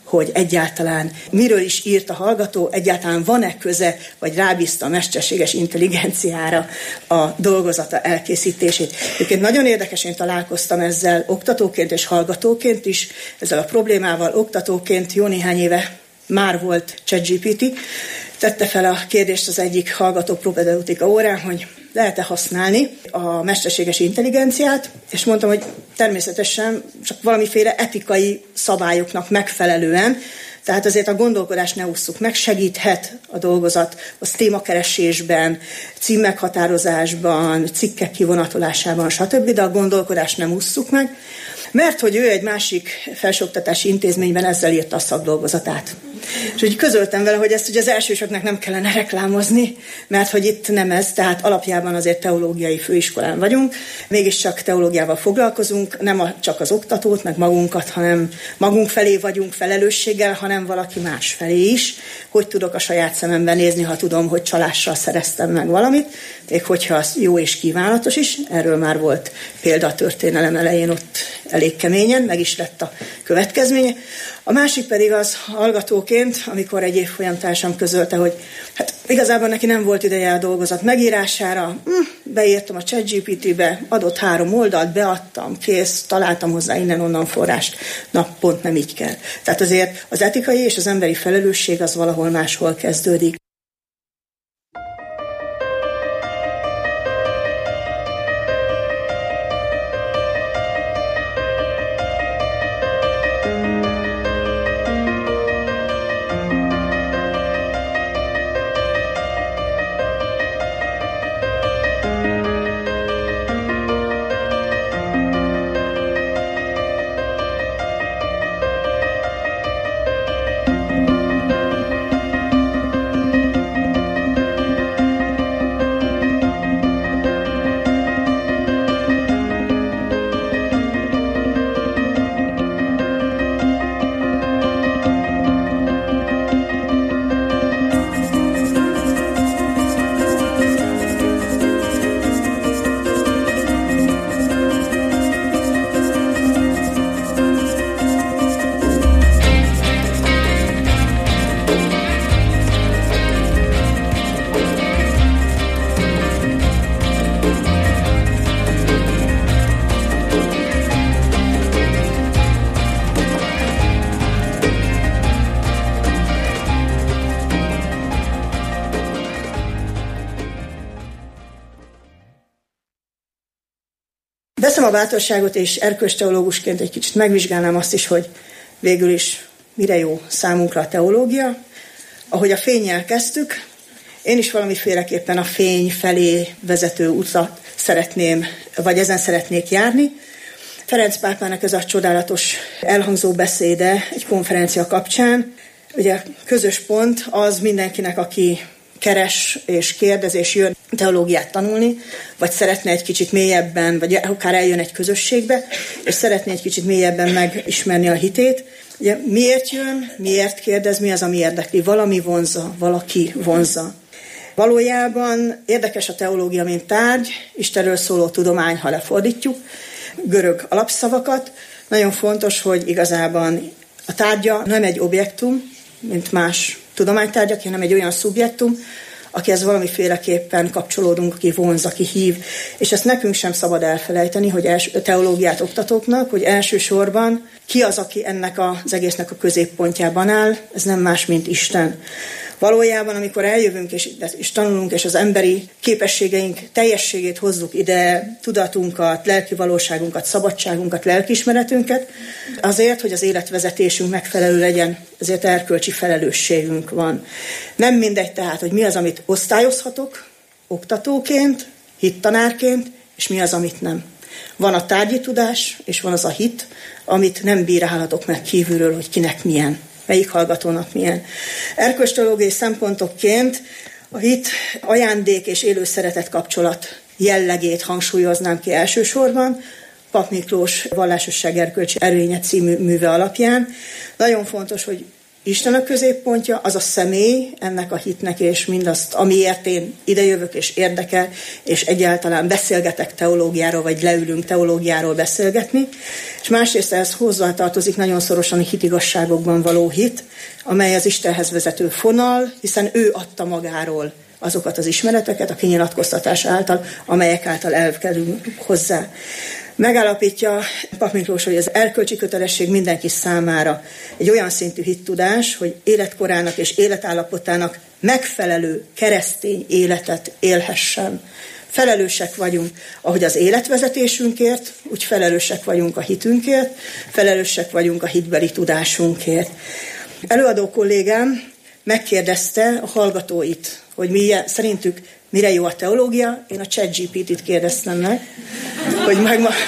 hogy egyáltalán miről is írt a hallgató, egyáltalán van-e köze, vagy rábízta a mesterséges intelligenciára a dolgozata elkészítését. Egyébként nagyon érdekes, én találkoztam ezzel oktatóként és hallgatóként is, ezzel a problémával. Oktatóként jó néhány éve már volt ChatGPT. Tette fel a kérdést az egyik hallgató propedeutika órán, hogy lehet-e használni a mesterséges intelligenciát, és mondtam, hogy természetesen csak valamiféle etikai szabályoknak megfelelően, tehát azért a gondolkodást ne ússzuk meg, segíthet a dolgozat az témakeresésben, címmeghatározásban, cikkek kivonatolásában, stb., de a gondolkodást nem ússzuk meg, mert hogy ő egy másik felsőoktatási intézményben ezzel írta a szakdolgozatát. És úgy közöltem vele, hogy ezt ugye az elsősöknek nem kellene reklámozni, mert hogy itt nem ez, tehát alapjában azért teológiai főiskolán vagyunk, mégiscsak teológiával foglalkozunk, nem csak az oktatót, meg magunkat, hanem magunk felé vagyunk felelősséggel, hanem valaki más felé is. Hogy tudok a saját szememben nézni, ha tudom, hogy csalással szereztem meg valamit, még hogyha az jó és kívánatos is, erről már volt példa a történelem elején ott elég keményen, meg is lett a következménye. A másik pedig az hallgatóként, amikor egy évfolyamtársam közölte, hogy hát igazából neki nem volt ideje a dolgozat megírására, beírtam a ChatGPT-be, adott 3 oldalt, beadtam, kész, találtam hozzá innen-onnan forrást. Na, pont nem így kell. Tehát azért az etikai és az emberi felelősség az valahol máshol kezdődik. Veszem a bátorságot, és erkölcsteológusként egy kicsit megvizsgálnám azt is, hogy végül is mire jó számunkra a teológia. Ahogy a fénnyel kezdtük, én is valamiféleképpen a fény felé vezető utat szeretném, vagy ezen szeretnék járni. Ferenc pápának ez a csodálatos elhangzó beszéde egy konferencia kapcsán. Ugye közös pont az mindenkinek, aki keres és kérdez és jön teológiát tanulni, vagy szeretne egy kicsit mélyebben, vagy akár eljön egy közösségbe, és szeretné egy kicsit mélyebben megismerni a hitét. Ugye miért jön, miért kérdez, mi az, ami érdekli? Valami vonzza, valaki vonzza. Valójában érdekes a teológia, mint tárgy, Istenről szóló tudomány, ha lefordítjuk, görög alapszavakat. Nagyon fontos, hogy igazában a tárgya nem egy objektum, mint más tudománytárgyak, hanem egy olyan szubjektum, akihez valamiféleképpen kapcsolódunk, aki vonz, aki hív. És ezt nekünk sem szabad elfelejteni, hogy teológiát oktatóknak, hogy elsősorban ki az, aki ennek az egésznek a középpontjában áll, ez nem más, mint Isten. Valójában, amikor eljövünk és tanulunk, és az emberi képességeink teljességét hozzuk ide, tudatunkat, lelki valóságunkat, szabadságunkat, lelkiismeretünket, azért, hogy az életvezetésünk megfelelő legyen, ezért erkölcsi felelősségünk van. Nem mindegy tehát, hogy mi az, amit osztályozhatok oktatóként, hittanárként, és mi az, amit nem. Van a tárgyi tudás, és van az a hit, amit nem bírálhatok meg kívülről, hogy kinek milyen. Melyik hallgatónak milyen. Erkölcsteológiai szempontokként a hit ajándék és élő szeretet kapcsolat jellegét hangsúlyoznám ki elsősorban, Pap Miklós Vallásosság erkölcsi erénye című műve alapján. Nagyon fontos, hogy Isten a középpontja, az a személy ennek a hitnek, és mindazt, amiért én idejövök és érdekel, és egyáltalán beszélgetek teológiáról, vagy leülünk teológiáról beszélgetni. És másrészt ehhez hozzátartozik nagyon szorosan a hitigazságokban való hit, amely az Istenhez vezető fonal, hiszen ő adta magáról azokat az ismereteket a kinyilatkoztatás által, amelyek által elkerülünk hozzá. Megállapítja Pap Miklós, hogy az erkölcsi kötelesség mindenki számára egy olyan szintű hittudás, hogy életkorának és életállapotának megfelelő keresztény életet élhessen. Felelősek vagyunk, ahogy az életvezetésünkért, úgy felelősek vagyunk a hitünkért, felelősek vagyunk a hitbeli tudásunkért. Előadó kollégám megkérdezte a hallgatóit, hogy szerintük mire jó a teológia. Én a ChatGPT-t kérdeztem meg, hogy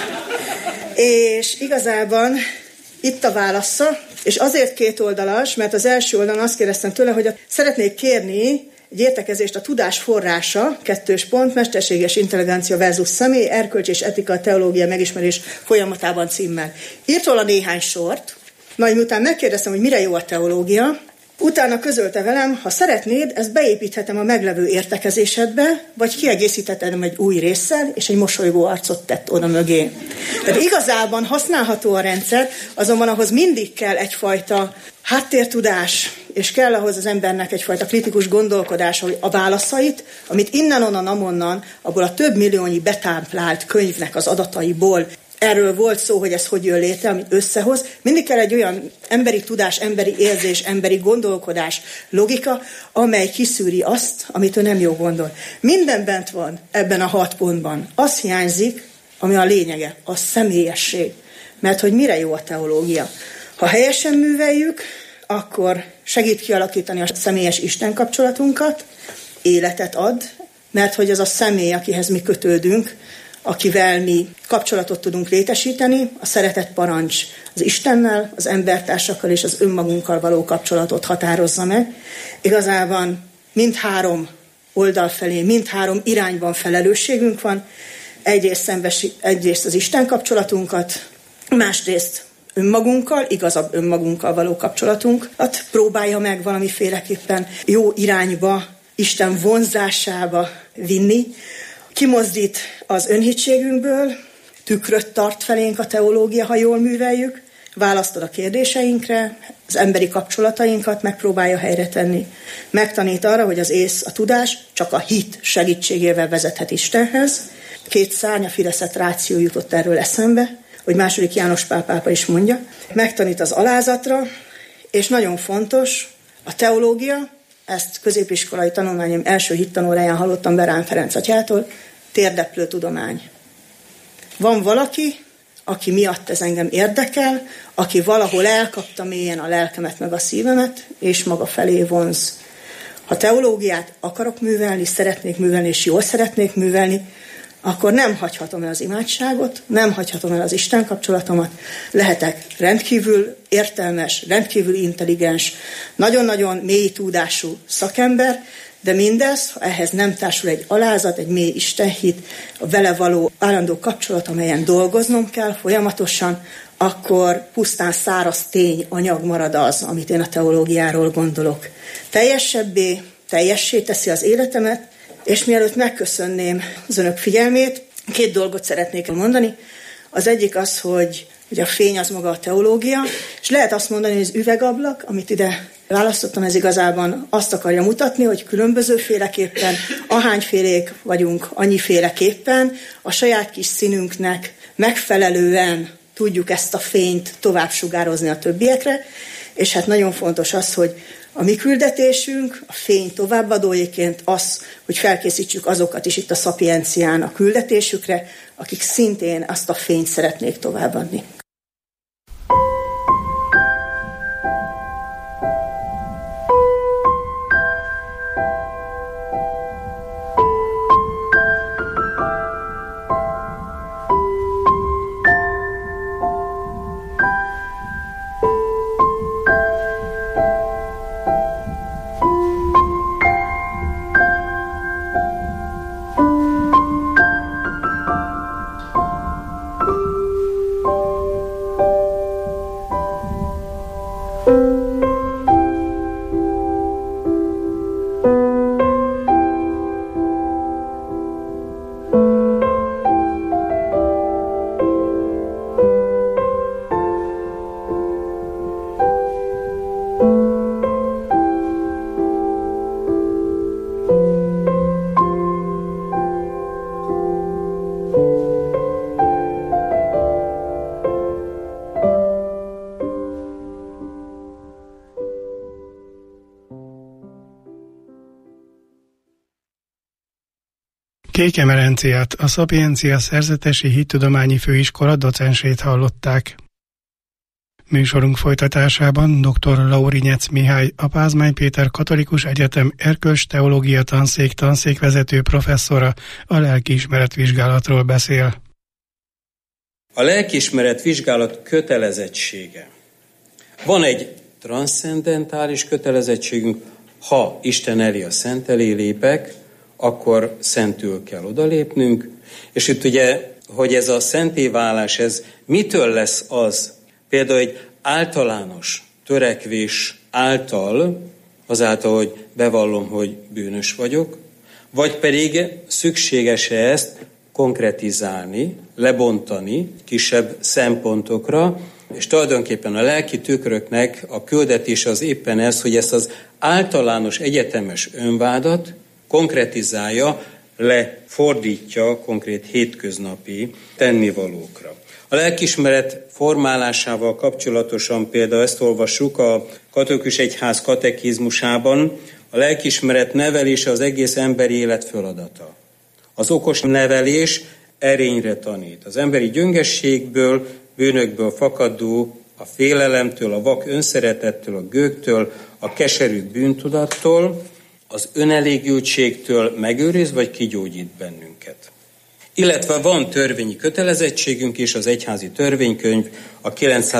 és igazában itt a válasza, és azért kétoldalas, mert az első oldalon azt kérdeztem tőle, hogy szeretnék kérni egy értekezést a tudás forrása, 2. pont, mesterséges intelligencia versus személy, erkölcs és etika, teológia megismerés folyamatában címmel. Írt róla néhány sort, majd miután megkérdeztem, hogy mire jó a teológia, utána közölte velem, ha szeretnéd, ezt beépíthetem a meglevő értekezésedbe, vagy kiegészíthetem egy új résszel, és egy mosolygó arcot tett oda mögé. Tehát igazában használható a rendszer, azonban ahhoz mindig kell egyfajta háttértudás, és kell ahhoz az embernek egyfajta kritikus gondolkodás, hogy a válaszait, amit innen-onnan, abból a több milliónyi betáplált könyvnek az adataiból, erről volt szó, hogy ez hogy jön létre, amit összehoz. Mindig kell egy olyan emberi tudás, emberi érzés, emberi gondolkodás, logika, amely kiszűri azt, amit ő nem jó gondol. Minden bent van ebben a 6 pontban. Az hiányzik, ami a lényege, a személyesség. Mert hogy mire jó a teológia? Ha helyesen műveljük, akkor segít kialakítani a személyes Isten kapcsolatunkat, életet ad, mert hogy az a személy, akihez mi kötődünk, akivel mi kapcsolatot tudunk létesíteni, a szeretet parancs az Istennel, az embertársakkal és az önmagunkkal való kapcsolatot határozza meg. Igazában mindhárom oldal felé, mindhárom irányban felelősségünk van. Egyrészt az Isten kapcsolatunkat, másrészt önmagunkkal, igazabb önmagunkkal való kapcsolatunkat próbálja meg valamiféleképpen jó irányba, Isten vonzásába vinni, kimozdít az önhitségünkből, tükröt tart felénk a teológia, ha jól műveljük, választod a kérdéseinkre, az emberi kapcsolatainkat megpróbálja helyre tenni. Megtanít arra, hogy az ész, a tudás csak a hit segítségével vezethet Istenhez. 2 szárny, a Fideszet ráció jutott erről eszembe, hogy II. János Pál pápa is mondja. Megtanít az alázatra, és nagyon fontos, a teológia, ezt középiskolai tanulmányom első hittanóráján hallottam Berán Ferenc atyától, térdeplő tudomány. Van valaki, aki miatt ez engem érdekel, aki valahol elkapta mélyen a lelkemet meg a szívemet, és maga felé vonz. Ha teológiát akarok művelni, szeretnék művelni, és jól szeretnék művelni, akkor nem hagyhatom el az imádságot, nem hagyhatom el az Isten kapcsolatomat, lehetek rendkívül értelmes, rendkívül intelligens, nagyon-nagyon mély tudású szakember, de mindez, ha ehhez nem társul egy alázat, egy mély istenhit, a vele való állandó kapcsolat, amelyen dolgoznom kell folyamatosan, akkor pusztán száraz tény, anyag marad az, amit én a teológiáról gondolok. Teljessé teszi az életemet, és mielőtt megköszönném az önök figyelmét, 2 dolgot szeretnék mondani. Az egyik az, hogy a fény az maga a teológia, és lehet azt mondani, hogy az üvegablak, amit ide választottam, ez igazában azt akarja mutatni, hogy különbözőféleképpen, ahányfélék vagyunk, annyiféleképpen, a saját kis színünknek megfelelően tudjuk ezt a fényt tovább sugározni a többiekre, és hát nagyon fontos az, hogy a mi küldetésünk, a fény továbbadóiként az, hogy felkészítsük azokat is itt a Szapiencián a küldetésükre, akik szintén azt a fényt szeretnék továbbadni. Kék Emerenciát, a Szapiencia Szerzetesi Hittudományi Főiskola docensét hallották. Műsorunk folytatásában dr. Laurinyec Mihály, a Pázmány Péter Katolikus Egyetem Erkölcsteológia tanszékvezető professzora a lelkiismeretvizsgálatról beszél. A lelkiismeretvizsgálat kötelezettsége. Van egy transzcendentális kötelezettségünk, ha Isten elé a szent elé lépek, akkor szentül kell odalépnünk, és itt ugye, hogy ez a szentéválás, ez mitől lesz az? Például egy általános törekvés által, azáltal, hogy bevallom, hogy bűnös vagyok, vagy pedig szükséges ezt konkretizálni, lebontani kisebb szempontokra, és tulajdonképpen a lelki tükröknek a küldetése az éppen ez, hogy ezt az általános egyetemes önvádat konkretizálja, lefordítja konkrét hétköznapi tennivalókra. A lelkiismeret formálásával kapcsolatosan például ezt olvassuk a Katolikus Egyház katekizmusában, a lelkiismeret nevelése az egész emberi élet feladata. Az okos nevelés erényre tanít. Az emberi gyöngességből, bűnökből fakadó, a félelemtől, a vak önszeretettől, a gőgtől, a keserű bűntudattól, az önelégültségtől megőriz vagy kigyógyít bennünket. Illetve van törvényi kötelezettségünk is, az egyházi törvénykönyv a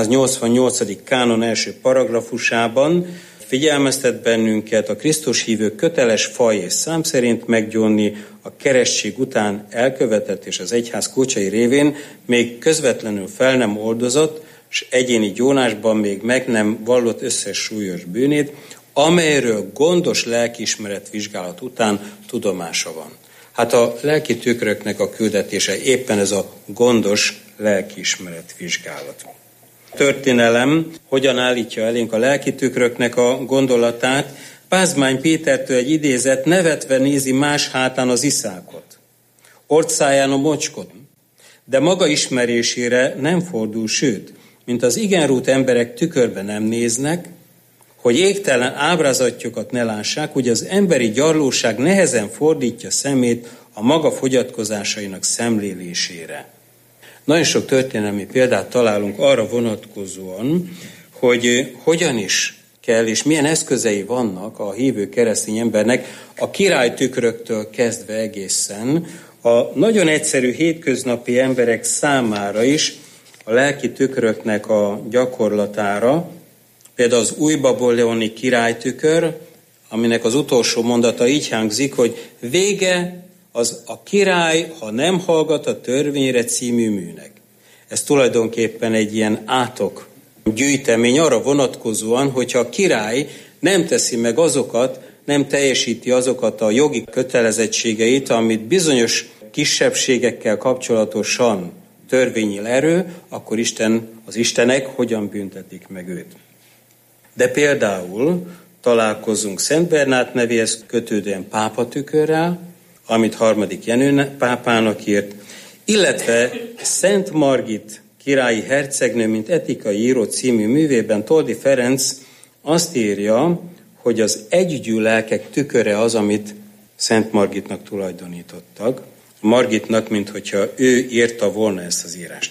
988. kánon első paragrafusában figyelmeztet bennünket a Krisztus hívők köteles faj és szám szerint meggyónni a keresztség után elkövetett és az egyház kulcsai révén még közvetlenül fel nem oldozott, és egyéni gyónásban még meg nem vallott összes súlyos bűnét, amelyről gondos lelkiismeret vizsgálat után tudomása van. Hát a lelki tükröknek a küldetése éppen ez a gondos lelkiismeret vizsgálat. A történelem hogyan állítja elénk a lelki tükröknek a gondolatát? Pázmány Pétertől egy idézet: nevetve nézi más hátán az iszákot, orcáján a mocskot, de maga ismerésére nem fordul, sőt, mint az igenrút emberek tükörbe nem néznek, hogy égtelen ábrázatjukat ne lássák, hogy az emberi gyarlóság nehezen fordítja szemét a maga fogyatkozásainak szemlélésére. Nagyon sok történelmi példát találunk arra vonatkozóan, hogy hogyan is kell és milyen eszközei vannak a hívő keresztény embernek a királytükröktől kezdve egészen a nagyon egyszerű hétköznapi emberek számára is a lelki tükröknek a gyakorlatára. Például az új babiloni királytükör, aminek az utolsó mondata így hangzik, hogy vége az a király, ha nem hallgat a törvényre című műnek. Ez tulajdonképpen egy ilyen átok gyűjtemény arra vonatkozóan, hogyha a király nem teszi meg azokat, nem teljesíti azokat a jogi kötelezettségeit, amit bizonyos kisebbségekkel kapcsolatosan törvényi erő, akkor az istenek hogyan büntetik meg őt. De például találkozunk Szent Bernát nevéhez kötődően pápatükörrel, amit 3. Jenő pápának írt, illetve Szent Margit királyi hercegnő, mint etikai író című művében Toldi Ferenc azt írja, hogy az együgyű lelkek tüköre az, amit Szent Margitnak tulajdonítottak. Margitnak, minthogyha ő írta volna ezt az írást.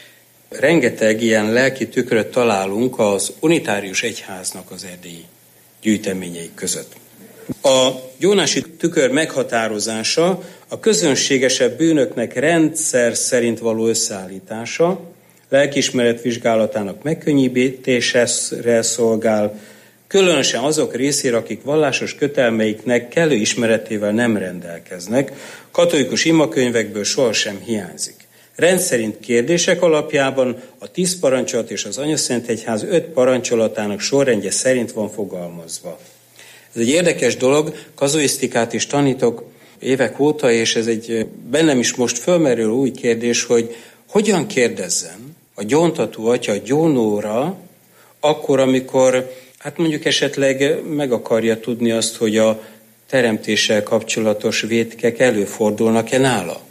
Rengeteg ilyen lelki tükröt találunk az unitárius egyháznak az erdélyi gyűjteményei között. A gyónási tükör meghatározása a közönségesebb bűnöknek rendszer szerint való összeállítása, lelkiismeret vizsgálatának megkönnyítésére szolgál, különösen azok részére, akik vallásos kötelmeiknek kellő ismeretével nem rendelkeznek, katolikus imakönyvekből sohasem hiányzik. Rendszerint kérdések alapjában a 10 parancsolat és az Anyaszentegyház 5 parancsolatának sorrendje szerint van fogalmazva. Ez egy érdekes dolog, kazuisztikát is tanítok évek óta, és ez egy bennem is most fölmerül új kérdés, hogy hogyan kérdezzen a gyóntató atya a gyónóra, akkor, amikor mondjuk esetleg meg akarja tudni azt, hogy a teremtéssel kapcsolatos vétkek előfordulnak-e nála.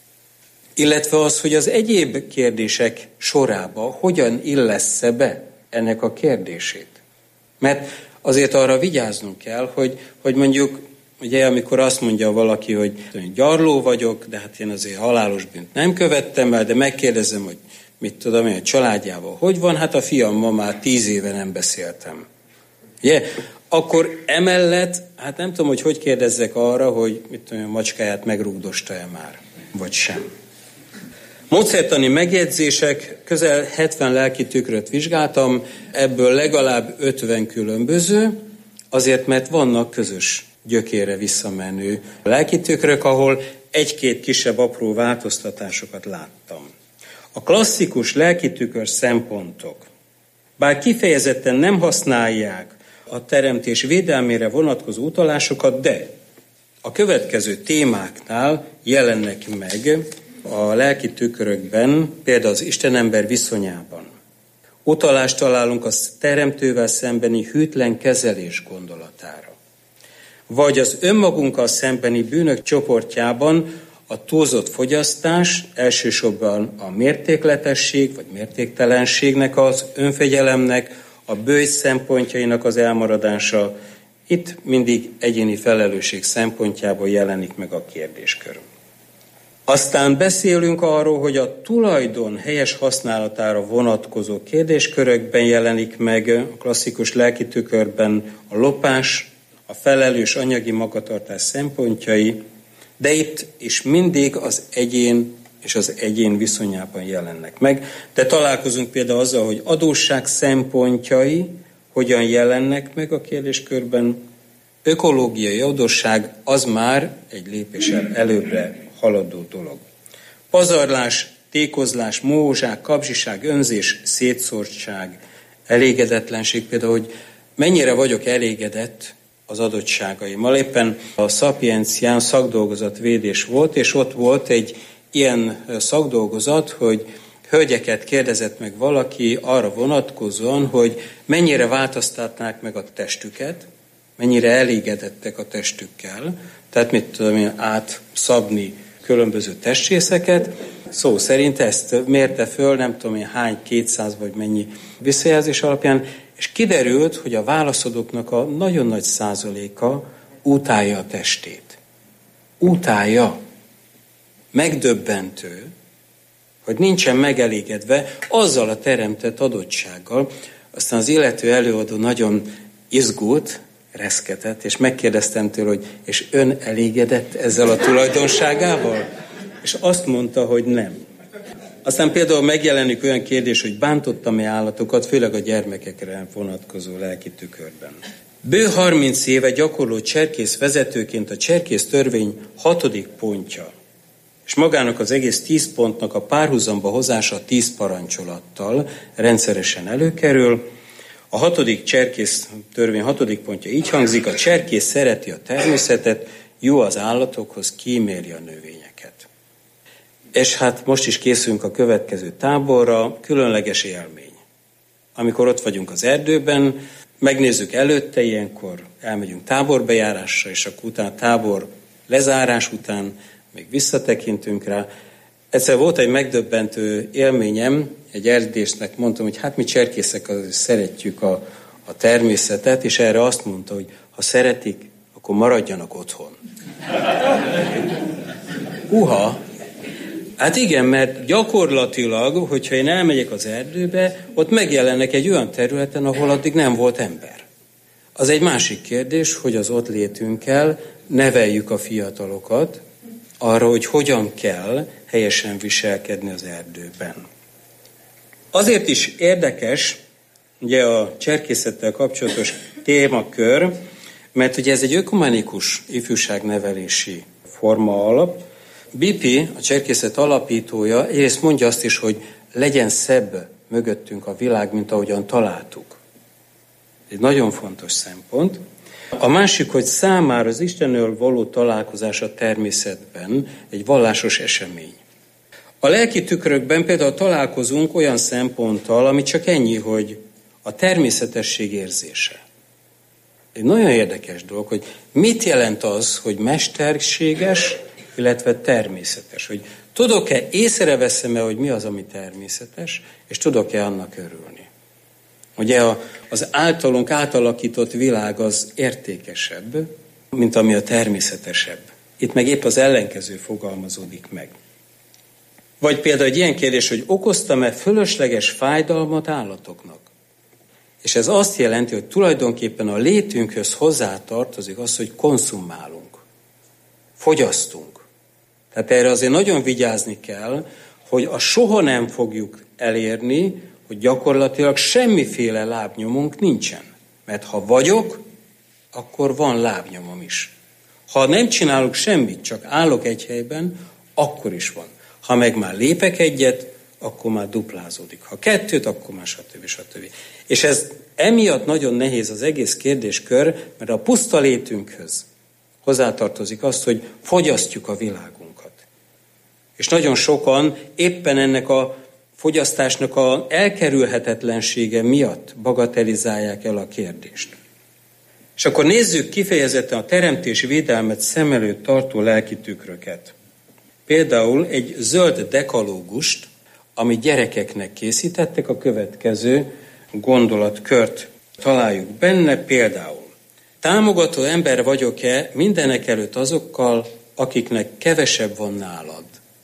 Illetve az, hogy az egyéb kérdések sorába hogyan illessze be ennek a kérdését. Mert azért arra vigyáznunk kell, hogy mondjuk Ugye, amikor azt mondja valaki, hogy gyarló vagyok, de hát én azért halálos bűnt nem követtem el, de megkérdezem, hogy mit tudom én, a családjával hogy van, hát a fiammal már 10 éve nem beszéltem. Ugye? Akkor emellett, hát nem tudom, hogy kérdezzek arra, hogy mit tudom, a macskáját megrúgdosta-e már, vagy sem. Módszertani megjegyzések, közel 70 lelki tükröt vizsgáltam, ebből legalább 50 különböző, azért mert vannak közös gyökérre visszamenő lelki tükrök, ahol egy-két kisebb apró változtatásokat láttam. A klasszikus lelki tükör szempontok, bár kifejezetten nem használják a teremtés védelmére vonatkozó utalásokat, de a következő témáknál jelennek meg a lelki tükörökben, például az Isten-ember viszonyában. Utalást találunk a teremtővel szembeni hűtlen kezelés gondolatára. Vagy az önmagunkkal szembeni bűnök csoportjában a túlzott fogyasztás, elsősorban a mértékletesség vagy mértéktelenségnek, az önfegyelemnek, a bőjt szempontjainak az elmaradása. Itt mindig egyéni felelősség szempontjából jelenik meg a kérdéskör. Aztán beszélünk arról, hogy a tulajdon helyes használatára vonatkozó kérdéskörökben jelenik meg a klasszikus lelki tükörben a lopás, a felelős anyagi magatartás szempontjai, de itt is mindig az egyén és az egyén viszonyában jelennek meg. De találkozunk például azzal, hogy adósság szempontjai hogyan jelennek meg a kérdéskörben. Ökológiai adósság az már egy lépéssel előbbre haladó dolog. Pazarlás, tékozlás, mohózság, kapzsiság, önzés, szétszórtság, elégedetlenség, például, hogy mennyire vagyok elégedett az adottságaimmal. Éppen a Szapiencián szakdolgozatvédés volt, és ott volt egy ilyen szakdolgozat, hogy hölgyeket kérdezett meg valaki arra vonatkozóan, hogy mennyire változtatnák meg a testüket, mennyire elégedettek a testükkel, tehát mit tudom én, átszabni különböző testrészeket. Szó szerint ezt mérte föl, nem tudom én hány, 200 vagy mennyi visszajelzés alapján, és kiderült, hogy a válaszadóknak a nagyon nagy százaléka utálja a testét. Utálja. Megdöbbentő, hogy nincsen megelégedve azzal a teremtett adottsággal. Aztán az illető előadó nagyon izgult, reszketett, és megkérdeztem tőle, hogy és ön elégedett ezzel a tulajdonságával? És azt mondta, hogy nem. Aztán például megjelenik olyan kérdés, hogy bántottam-e állatokat, főleg a gyermekekre vonatkozó lelki tükörben. Bő 30 éve gyakorló cserkész vezetőként a cserkész törvény 6. pontja, és magának az egész 10 pontnak a párhuzamba hozása 10 parancsolattal rendszeresen előkerül. A 6. cserkész törvény 6. pontja így hangzik: a cserkész szereti a természetet, jó az állatokhoz, kíméli a növényeket. És hát most is készülünk a következő táborra, különleges élmény. Amikor ott vagyunk az erdőben, megnézzük előtte, ilyenkor elmegyünk táborbejárásra, és akkor utána tábor lezárás után még visszatekintünk rá. Egyszer volt egy megdöbbentő élményem, egy erdésznek mondtam, hogy hát mi cserkészek szeretjük a természetet, és erre azt mondta, hogy ha szeretik, akkor maradjanak otthon. Hát igen, mert gyakorlatilag, hogyha én elmegyek az erdőbe, ott megjelennek egy olyan területen, ahol addig nem volt ember. Az egy másik kérdés, hogy az ott létünkkel neveljük a fiatalokat arra, hogy hogyan kell helyesen viselkedni az erdőben. Azért is érdekes, ugye a cserkészettel kapcsolatos témakör, mert ugye ez egy ökumenikus ifjúságnevelési forma alap. Bipi, a cserkészet alapítója, egyrészt mondja azt is, hogy legyen szebb mögöttünk a világ, mint ahogyan találtuk. Egy nagyon fontos szempont. A másik, hogy számára az Istennel való találkozás a természetben egy vallásos esemény. A lelki tükrökben például találkozunk olyan szemponttal, ami csak ennyi, hogy a természetesség érzése. Egy nagyon érdekes dolog, hogy mit jelent az, hogy mesterséges, illetve természetes. Hogy tudok-e, észreveszem-e, hogy mi az, ami természetes, és tudok-e annak örülni. Ugye az általunk átalakított világ az értékesebb, mint ami a természetesebb. Itt meg épp az ellenkező fogalmazódik meg. Vagy például egy ilyen kérdés, hogy okoztam-e fölösleges fájdalmat állatoknak? És ez azt jelenti, hogy tulajdonképpen a létünkhöz hozzátartozik az, hogy konszumálunk, fogyasztunk. Tehát erre azért nagyon vigyázni kell, hogy a soha nem fogjuk elérni, hogy gyakorlatilag semmiféle lábnyomunk nincsen. Mert ha vagyok, akkor van lábnyomom is. Ha nem csinálok semmit, csak állok egy helyben, akkor is van. Ha meg már lépek egyet, akkor már duplázódik. Ha kettőt, akkor már stb. És ez emiatt nagyon nehéz az egész kérdéskör, mert a puszta létünkhöz hozzátartozik azt, hogy fogyasztjuk a világunkat. És nagyon sokan éppen ennek a fogyasztásnak az elkerülhetetlensége miatt bagatelizálják el a kérdést. És akkor nézzük kifejezetten a teremtés védelmet szem előtt tartó lelki tükröket. Például egy zöld dekalógust, amit gyerekeknek készítettek, a következő gondolatkört találjuk benne. Például: támogató ember vagyok-e mindenek előtt azokkal, akiknek kevesebb van nálad?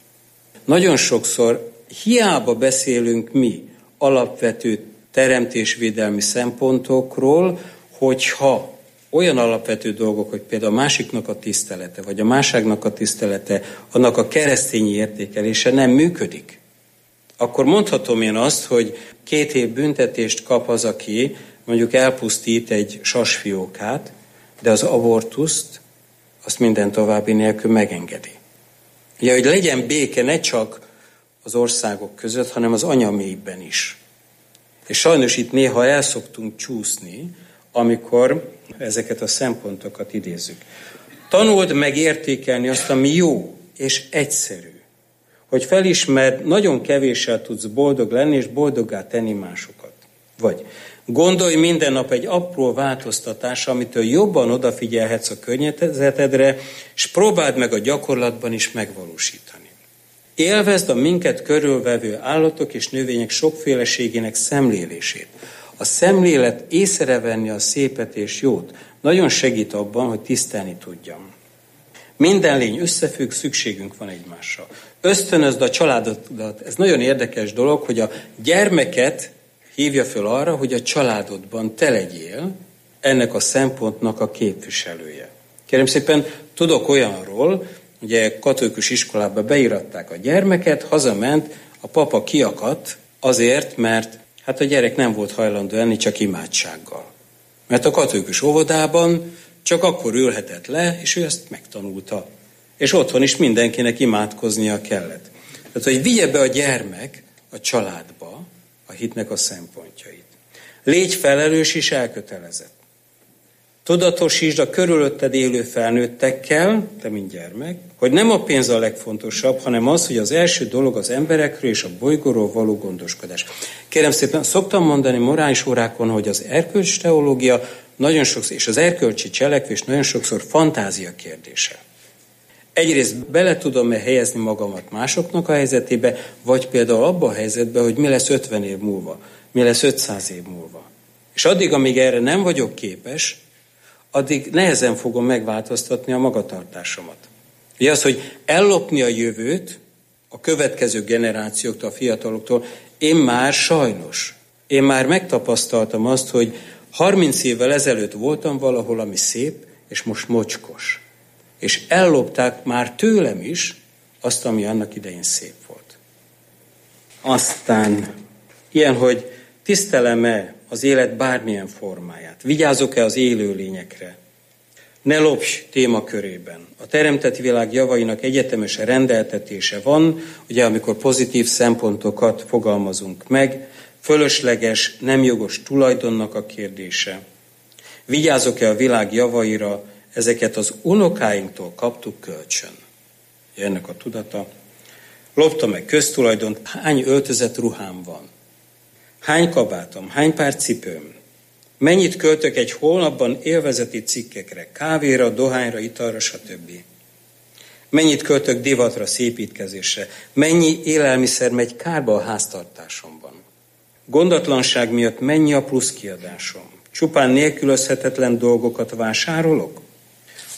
Nagyon sokszor hiába beszélünk mi alapvető teremtésvédelmi szempontokról, hogyha olyan alapvető dolgok, hogy például a másiknak a tisztelete, vagy a másságnak a tisztelete, annak a keresztényi értékelése nem működik, akkor mondhatom én azt, hogy 2 év büntetést kap az, aki mondjuk elpusztít egy sasfiókát, de az abortuszt azt minden további nélkül megengedi. Ugye, hogy legyen béke ne csak az országok között, hanem az anyamélyben is. És sajnos itt néha el szoktunk csúszni, amikor ezeket a szempontokat idézzük. Tanuld meg értékelni azt, ami jó és egyszerű. Hogy felismerd, nagyon kevéssel tudsz boldog lenni, és boldoggá tenni másokat. Vagy gondolj minden nap egy apró változtatásra, amitől jobban odafigyelhetsz a környezetedre, és próbáld meg a gyakorlatban is megvalósítani. Élvezd a minket körülvevő állatok és növények sokféleségének szemlélését. A szemlélet észrevenni a szépet és jót nagyon segít abban, hogy tisztelni tudjam. Minden lény összefügg, szükségünk van egymásra. Ösztönözd a családodat. Ez nagyon érdekes dolog, hogy a gyermeket hívja föl arra, hogy a családodban te legyél ennek a szempontnak a képviselője. Kérem szépen, tudok olyanról, ugye katolikus iskolába beíratták a gyermeket, hazament, a papa kiakadt azért, mert hát a gyerek nem volt hajlandó enni, csak imádsággal. Mert a katolikus óvodában csak akkor ülhetett le, és ő ezt megtanulta. És otthon is mindenkinek imádkoznia kellett. Tehát, hogy vigye be a gyermek a családba a hitnek a szempontjait. Légy felelős és elkötelezett. Tudatosítsd a körülötted élő felnőttekkel, te mint gyermek, hogy nem a pénz a legfontosabb, hanem az, hogy az első dolog az emberekről és a bolygóról való gondoskodás. Kérem szépen, szoktam mondani morális órákon, hogy az erkölcsteológia nagyon sokszor, és az erkölcsi cselekvés nagyon sokszor fantázia kérdése. Egyrészt bele tudom-e helyezni magamat másoknak a helyzetébe, vagy például abba a helyzetbe, hogy mi lesz 50 év múlva, mi lesz 500 év múlva. És addig, amíg erre nem vagyok képes, addig nehezen fogom megváltoztatni a magatartásomat. Ugye az, hogy ellopni a jövőt a következő generációktól, a fiataloktól, én már megtapasztaltam azt, hogy 30 évvel ezelőtt voltam valahol, ami szép, és most mocskos. És ellopták már tőlem is azt, ami annak idején szép volt. Aztán ilyen, hogy tisztelem-e az élet bármilyen formáját, vigyázok-e az élőlényekre, ne lopj témakörében. A teremtett világ javainak egyetemes rendeltetése van, ugye amikor pozitív szempontokat fogalmazunk meg, fölösleges, nem jogos tulajdonnak a kérdése. Vigyázok-e a világ javaira, ezeket az unokáinktól kaptuk kölcsön. Ennek a tudata. Loptam meg köztulajdont, hány öltözett ruhám van? Hány kabátom, hány pár cipőm? Mennyit költök egy hónapban élvezeti cikkekre, kávéra, dohányra, italra, stb. Mennyit költök divatra, szépítkezésre? Mennyi élelmiszer megy kárba a háztartásomban? Gondatlanság miatt mennyi a plusz kiadásom? Csupán nélkülözhetetlen dolgokat vásárolok?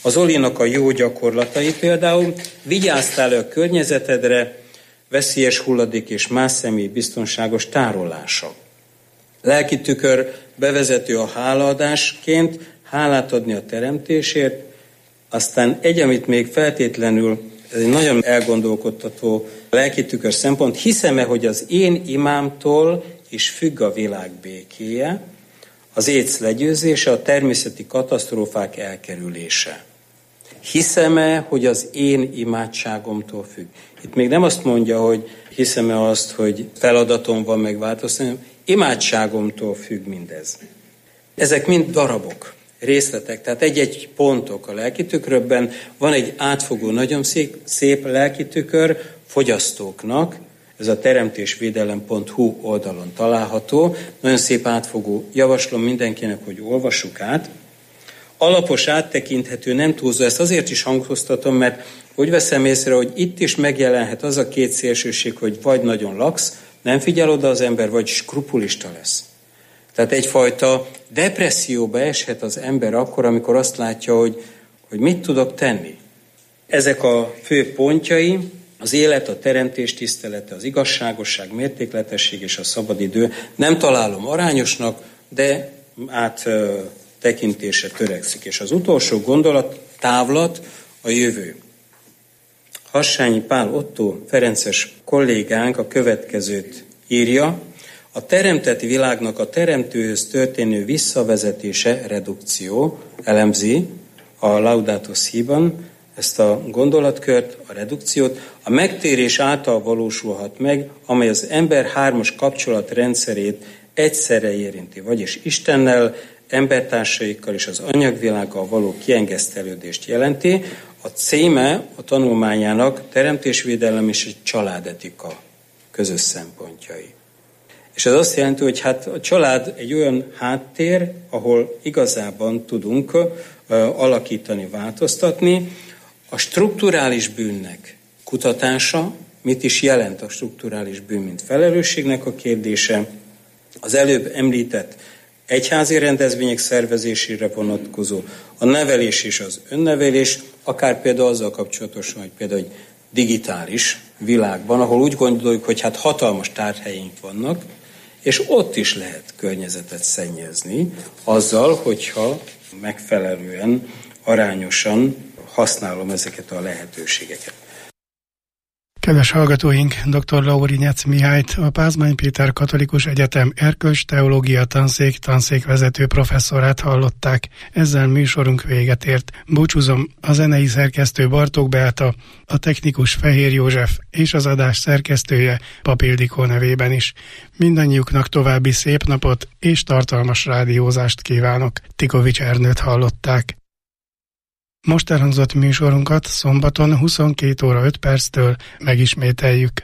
Az Olinak a jó gyakorlatai például: vigyáztál a környezetedre, veszélyes hulladék és más személyi biztonságos tárolása. Lelki tükör bevezető a hálaadásként, hálát adni a teremtésért. Aztán egy, amit még feltétlenül, ez egy nagyon elgondolkodtató lelki tükör szempont: hiszem-e, hogy az én imámtól is függ a világ békéje, az AIDS legyőzése, a természeti katasztrófák elkerülése. Hiszem-e, hogy az én imádságomtól függ? Itt még nem azt mondja, hogy hiszem-e azt, hogy feladatom van megváltoztatni, imádságomtól függ mindez. Ezek mind darabok, részletek, tehát egy-egy pontok a lelkitükörben. Van egy átfogó, nagyon szép lelkitükör fogyasztóknak, ez a teremtésvédelem.hu oldalon található. Nagyon szép átfogó, javaslom mindenkinek, hogy olvassuk át. Alapos, áttekinthető, nem túlzó. Ezt azért is hangoztatom, mert úgy veszem észre, hogy itt is megjelenhet az a két szélsőség, hogy vagy nagyon lax, nem figyel oda az ember, vagy skrupulista lesz. Tehát egyfajta depresszióba eshet az ember akkor, amikor azt látja, hogy mit tudok tenni. Ezek a fő pontjai: az élet, a teremtés tisztelete, az igazságosság, mértékletesség és a szabadidő. Nem találom arányosnak, de áttekintésre törekszik. És az utolsó gondolat, távlat, a jövő. Hassányi Pál Ottó ferences kollégánk a következőt írja: a teremtett világnak a teremtőhöz történő visszavezetése, redukció, elemzi a Laudato Si-ban ezt a gondolatkört, a redukciót, a megtérés által valósulhat meg, amely az ember hármas kapcsolatrendszerét egyszerre érinti, vagyis Istennel, embertársaikkal és az anyagvilággal való kiengesztelődést jelenti. A címe a tanulmányának teremtésvédelem és egy családetika közös szempontjai. És ez azt jelenti, hogy hát a család egy olyan háttér, ahol igazában tudunk alakítani, változtatni. A strukturális bűnnek kutatása, mit is jelent a strukturális bűn, mint felelősségnek a kérdése, az előbb említett egyházi rendezvények szervezésére vonatkozó, a nevelés és az önnevelés, akár például azzal kapcsolatosan, hogy például egy digitális világban, ahol úgy gondoljuk, hogy hát hatalmas tárhelyeink vannak, és ott is lehet környezetet szennyezni azzal, hogyha megfelelően, arányosan használom ezeket a lehetőségeket. Kedves hallgatóink, dr. Laurinec Mihályt, a Pázmány Péter Katolikus Egyetem erkölcsteológia tanszékvezető professzorát hallották. Ezzel műsorunk véget ért. Búcsúzom, a zenei szerkesztő Bartók Beáta, a technikus Fehér József és az adás szerkesztője Pap Ildikó nevében is. Mindannyiuknak további szép napot és tartalmas rádiózást kívánok. Tikovics Ernőt hallották. Most elhangzott műsorunkat szombaton 22 óra 5 perctől megismételjük.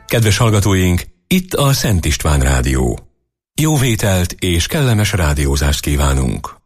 Kedves hallgatóink, itt a Szent István Rádió. Jó vételt és kellemes rádiózást kívánunk!